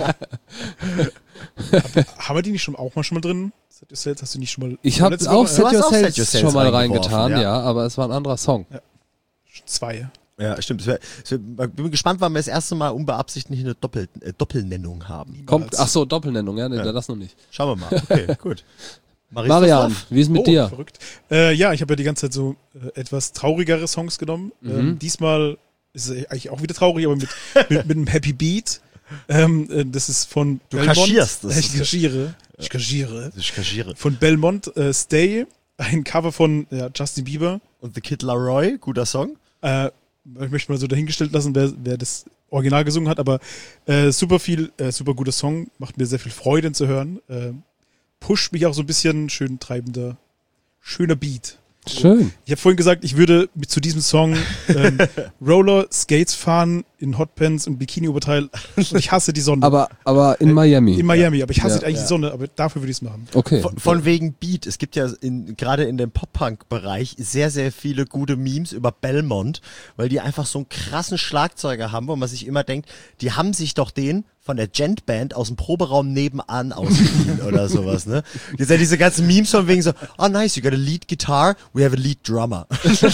Haben wir die nicht schon auch mal schon mal drin? Set Your Sails hast du nicht schon mal. Ich habe letzte auch Woche, Set hast Your auch Set Sails Your Sails schon mal reingeworfen, reingetan, ja. ja, aber es war ein anderer Song. ja, zwei. Ja, stimmt. Es wär, es wär, ich bin gespannt, wann wir das erste Mal unbeabsichtigt eine Doppel, äh, Doppelnennung haben. Kommt, ach so, Doppelnennung, ja, nee, Ja. das noch nicht. Schauen wir mal. Okay, gut. Marian, wie ist mit oh, dir? verrückt. Äh, ja, ich habe ja die ganze Zeit so äh, etwas traurigere Songs genommen. Mhm. Ähm, diesmal ist es eigentlich auch wieder traurig, aber mit, mit, mit einem Happy Beat. Ähm, äh, das ist von Du Belmont. kaschierst das. Ich kaschiere. Ich kaschiere. Ich kaschiere. Von Belmont, äh, Stay. Ein Cover von ja, Justin Bieber. Und The Kid Laroi, guter Song. Äh, ich möchte mal so dahingestellt lassen, wer, wer das Original gesungen hat, aber äh, super viel, äh, super guter Song, macht mir sehr viel Freude ihn zu hören. Äh, pusht mich auch so ein bisschen, schön treibender, schöner Beat. Schön. Ich habe vorhin gesagt, ich würde mit zu diesem Song ähm, Roller Skates fahren in Hotpants und Bikini-Oberteil und ich hasse die Sonne. Aber, aber in Miami. in Miami, aber ich hasse Ja. eigentlich die Sonne, aber dafür würde ich es machen. Okay. Von, von wegen Beat. Es gibt ja in, gerade in dem Pop-Punk-Bereich sehr, sehr viele gute Memes über Belmont, weil die einfach so einen krassen Schlagzeuger haben, wo man sich immer denkt, die haben sich doch den von der Gent-Band aus dem Proberaum nebenan ausgeliehen oder sowas, ne? Jetzt ja diese ganzen Memes von wegen so, oh nice, you got a lead guitar, we have a lead drummer. Das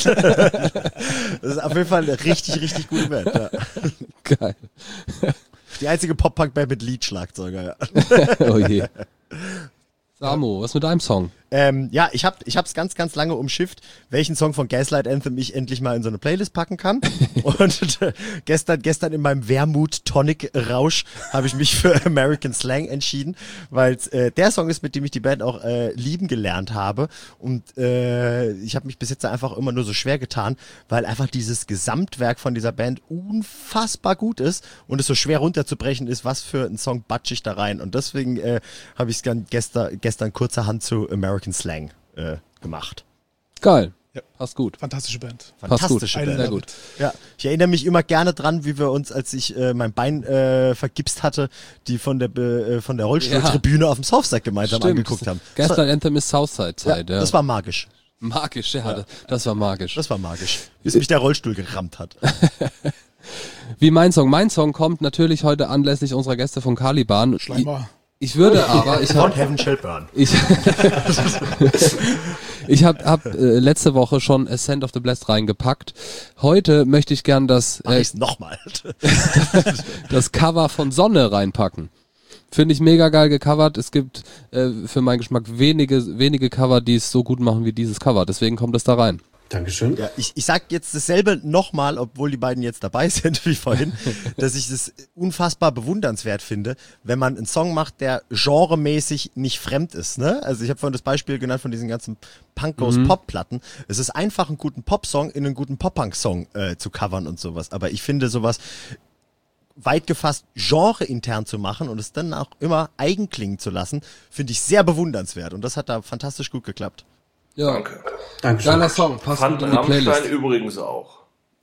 ist auf jeden Fall eine richtig, richtig gute Band, ja. Geil. Die einzige Pop-Punk-Band mit Lead-Schlagzeuger, ja. Oh je. Samu, was mit deinem Song? Ähm, ja, ich hab, ich hab's ganz, ganz lange umschifft, welchen Song von Gaslight Anthem ich endlich mal in so eine Playlist packen kann. Und äh, gestern, gestern in meinem Wermut-Tonic-Rausch habe ich mich für American Slang entschieden, weil äh, der Song ist, mit dem ich die Band auch äh, lieben gelernt habe. Und äh, ich habe mich bis jetzt einfach immer nur so schwer getan, weil einfach dieses Gesamtwerk von dieser Band unfassbar gut ist und es so schwer runterzubrechen ist, was für ein Song batsch ich da rein. Und deswegen äh, habe ich es gestern, gestern kurzerhand zu American Slang äh, gemacht. Geil. Ja. Passt gut. Fantastische Band. Fantastische I Band. love Sehr gut. it. Ja, ich erinnere mich immer gerne dran, wie wir uns, als ich äh, mein Bein äh, vergipst hatte, die von der Be- äh, von der Rollstuhltribüne auf dem Southside gemeinsam angeguckt haben. Das war, Gaslight Anthem ist Southside-Zeit, ja, ja. das war magisch. Magisch, ja, ja. Das war magisch. Das war magisch. Bis mich der Rollstuhl gerammt hat. Wie mein Song. Mein Song kommt natürlich heute anlässlich unserer Gäste von Caliban. Schleimer. Ich, ich würde aber, ich habe Heaven Shall Burn. Ich, ich habe hab, äh, letzte Woche schon Ascent of the Blessed reingepackt. Heute möchte ich gern das Mach äh, ich's nochmal. das Cover von Sonne reinpacken. Finde ich mega geil gecovert. Es gibt äh, für meinen Geschmack wenige wenige Cover, die es so gut machen wie dieses Cover. Deswegen kommt es da rein. Dankeschön. Ja, ich, ich sag jetzt dasselbe nochmal, obwohl die beiden jetzt dabei sind, wie vorhin, dass ich das unfassbar bewundernswert finde, wenn man einen Song macht, der genremäßig nicht fremd ist. Ne? Also ich habe vorhin das Beispiel genannt von diesen ganzen Punk-Goes-Pop-Platten. Es ist einfach, einen guten Pop-Song in einen guten Pop-Punk-Song äh, zu covern und sowas. Aber ich finde sowas weit gefasst genreintern zu machen und es dann auch immer eigen klingen zu lassen, finde ich sehr bewundernswert. Und das hat da fantastisch gut geklappt. Ja. Danke. Dankeschön. Geiler Song, passt Fand gut in die Playlist. Rammstein übrigens auch.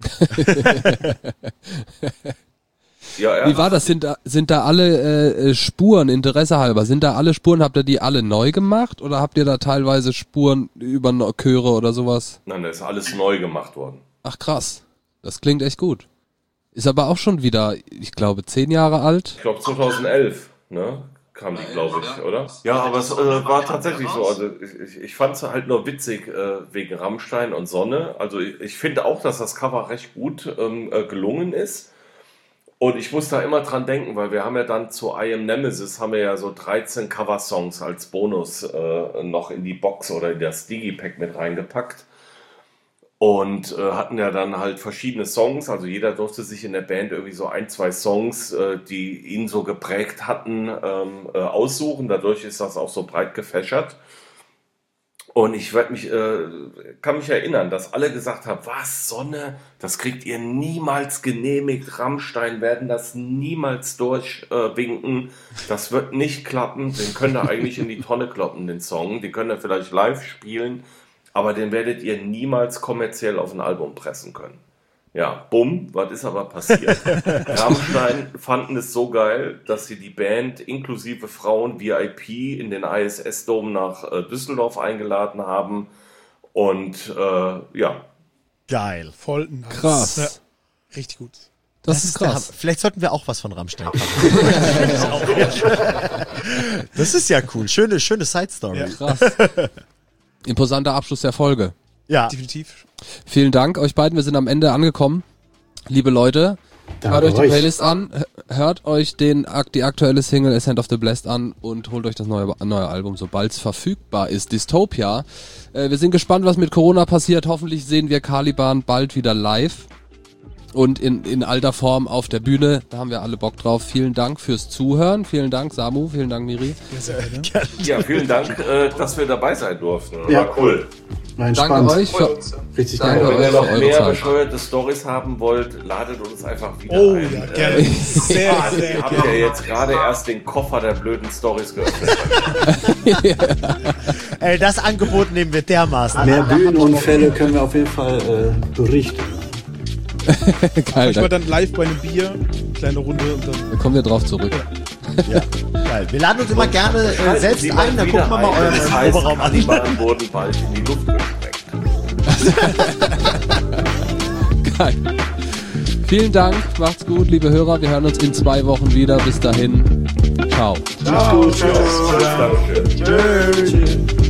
Ja, ja. Wie war das? Sind da, sind da alle äh, Spuren, Interesse halber, sind da alle Spuren, habt ihr die alle neu gemacht oder habt ihr da teilweise Spuren über no- Chöre oder sowas? Nein, da ist alles neu gemacht worden. Ach krass, das klingt echt gut. Ist aber auch schon wieder, ich glaube, zehn Jahre alt. Ich glaube zweitausendelf, ne? Kam die, glaube ich, oder? Ja, aber es äh, war tatsächlich so. Also ich, ich, ich fand es halt nur witzig äh, wegen Rammstein und Sonne. Also ich, ich finde auch, dass das Cover recht gut ähm, äh, gelungen ist. Und ich muss da immer dran denken, weil wir haben ja dann zu I Am Nemesis haben wir ja so dreizehn Cover-Songs als Bonus äh, noch in die Box oder in das Digipack mit reingepackt. Und äh, hatten ja dann halt verschiedene Songs, also jeder durfte sich in der Band irgendwie so ein, zwei Songs, äh, die ihn so geprägt hatten, ähm, äh, aussuchen. Dadurch ist das auch so breit gefächert. Und ich werd mich, äh, kann mich erinnern, dass alle gesagt haben, was, Sonne, das kriegt ihr niemals genehmigt, Rammstein werden das niemals durchwinken, äh, das wird nicht klappen, den könnt ihr eigentlich in die Tonne kloppen, den Song, den könnt ihr vielleicht live spielen, aber den werdet ihr niemals kommerziell auf ein Album pressen können. Ja, bumm, was ist aber passiert? Rammstein fanden es so geil, dass sie die Band inklusive Frauen V I P in den I S S-Dom nach äh, Düsseldorf eingeladen haben. Und äh, ja. Geil. Voll nice. Krass. Ja, richtig gut. Das, Das ist ist der krass. Hammer. Vielleicht sollten wir auch was von Rammstein machen. Das ist ja cool. Schöne, schöne Side-Story. Ja. Krass. Imposanter Abschluss der Folge. Ja. Definitiv. Vielen Dank euch beiden, wir sind am Ende angekommen. Liebe Leute, Danke hört euch die euch. Playlist an, h- hört euch den, die aktuelle Single Ascent of the Blessed an und holt euch das neue, neue Album, sobald es verfügbar ist. Dystopia. Äh, wir sind gespannt, was mit Corona passiert. Hoffentlich sehen wir Caliban bald wieder live und in, in alter Form auf der Bühne. Da haben wir alle Bock drauf. Vielen Dank fürs Zuhören. Vielen Dank, Samu. Vielen Dank, Miri. Ja, sehr gerne. Ja, vielen Dank, äh, dass wir dabei sein durften. War Ja. cool. War entspannt. Danke euch für, Richtig Danke geil. Wenn ihr euch noch für eure mehr Zeit. bescheuerte Stories haben wollt, ladet uns einfach wieder Oh ein. ja, Äh, gerne. Sehr, Also, sehr ihr habt gerne. ja jetzt gerade erst den Koffer der blöden Stories geöffnet. Ey, das Angebot nehmen wir dermaßen. Mehr Bühnenunfälle können wir auf jeden Fall äh, berichten. Geil, Manchmal da, dann live bei einem Bier, kleine Runde und dann. da kommen wir drauf zurück. Ja, geil. Wir laden uns immer gerne äh, Schalten selbst Sie ein, dann wieder gucken wir mal ein, euren das heißt, Proberaum an. Caliban wurden bald in die Luft gesprengt. Geil. Vielen Dank, macht's gut, liebe Hörer. Wir hören uns in zwei Wochen wieder. Bis dahin, ciao. Macht's gut. Tschüss. Dankeschön. Tschüss.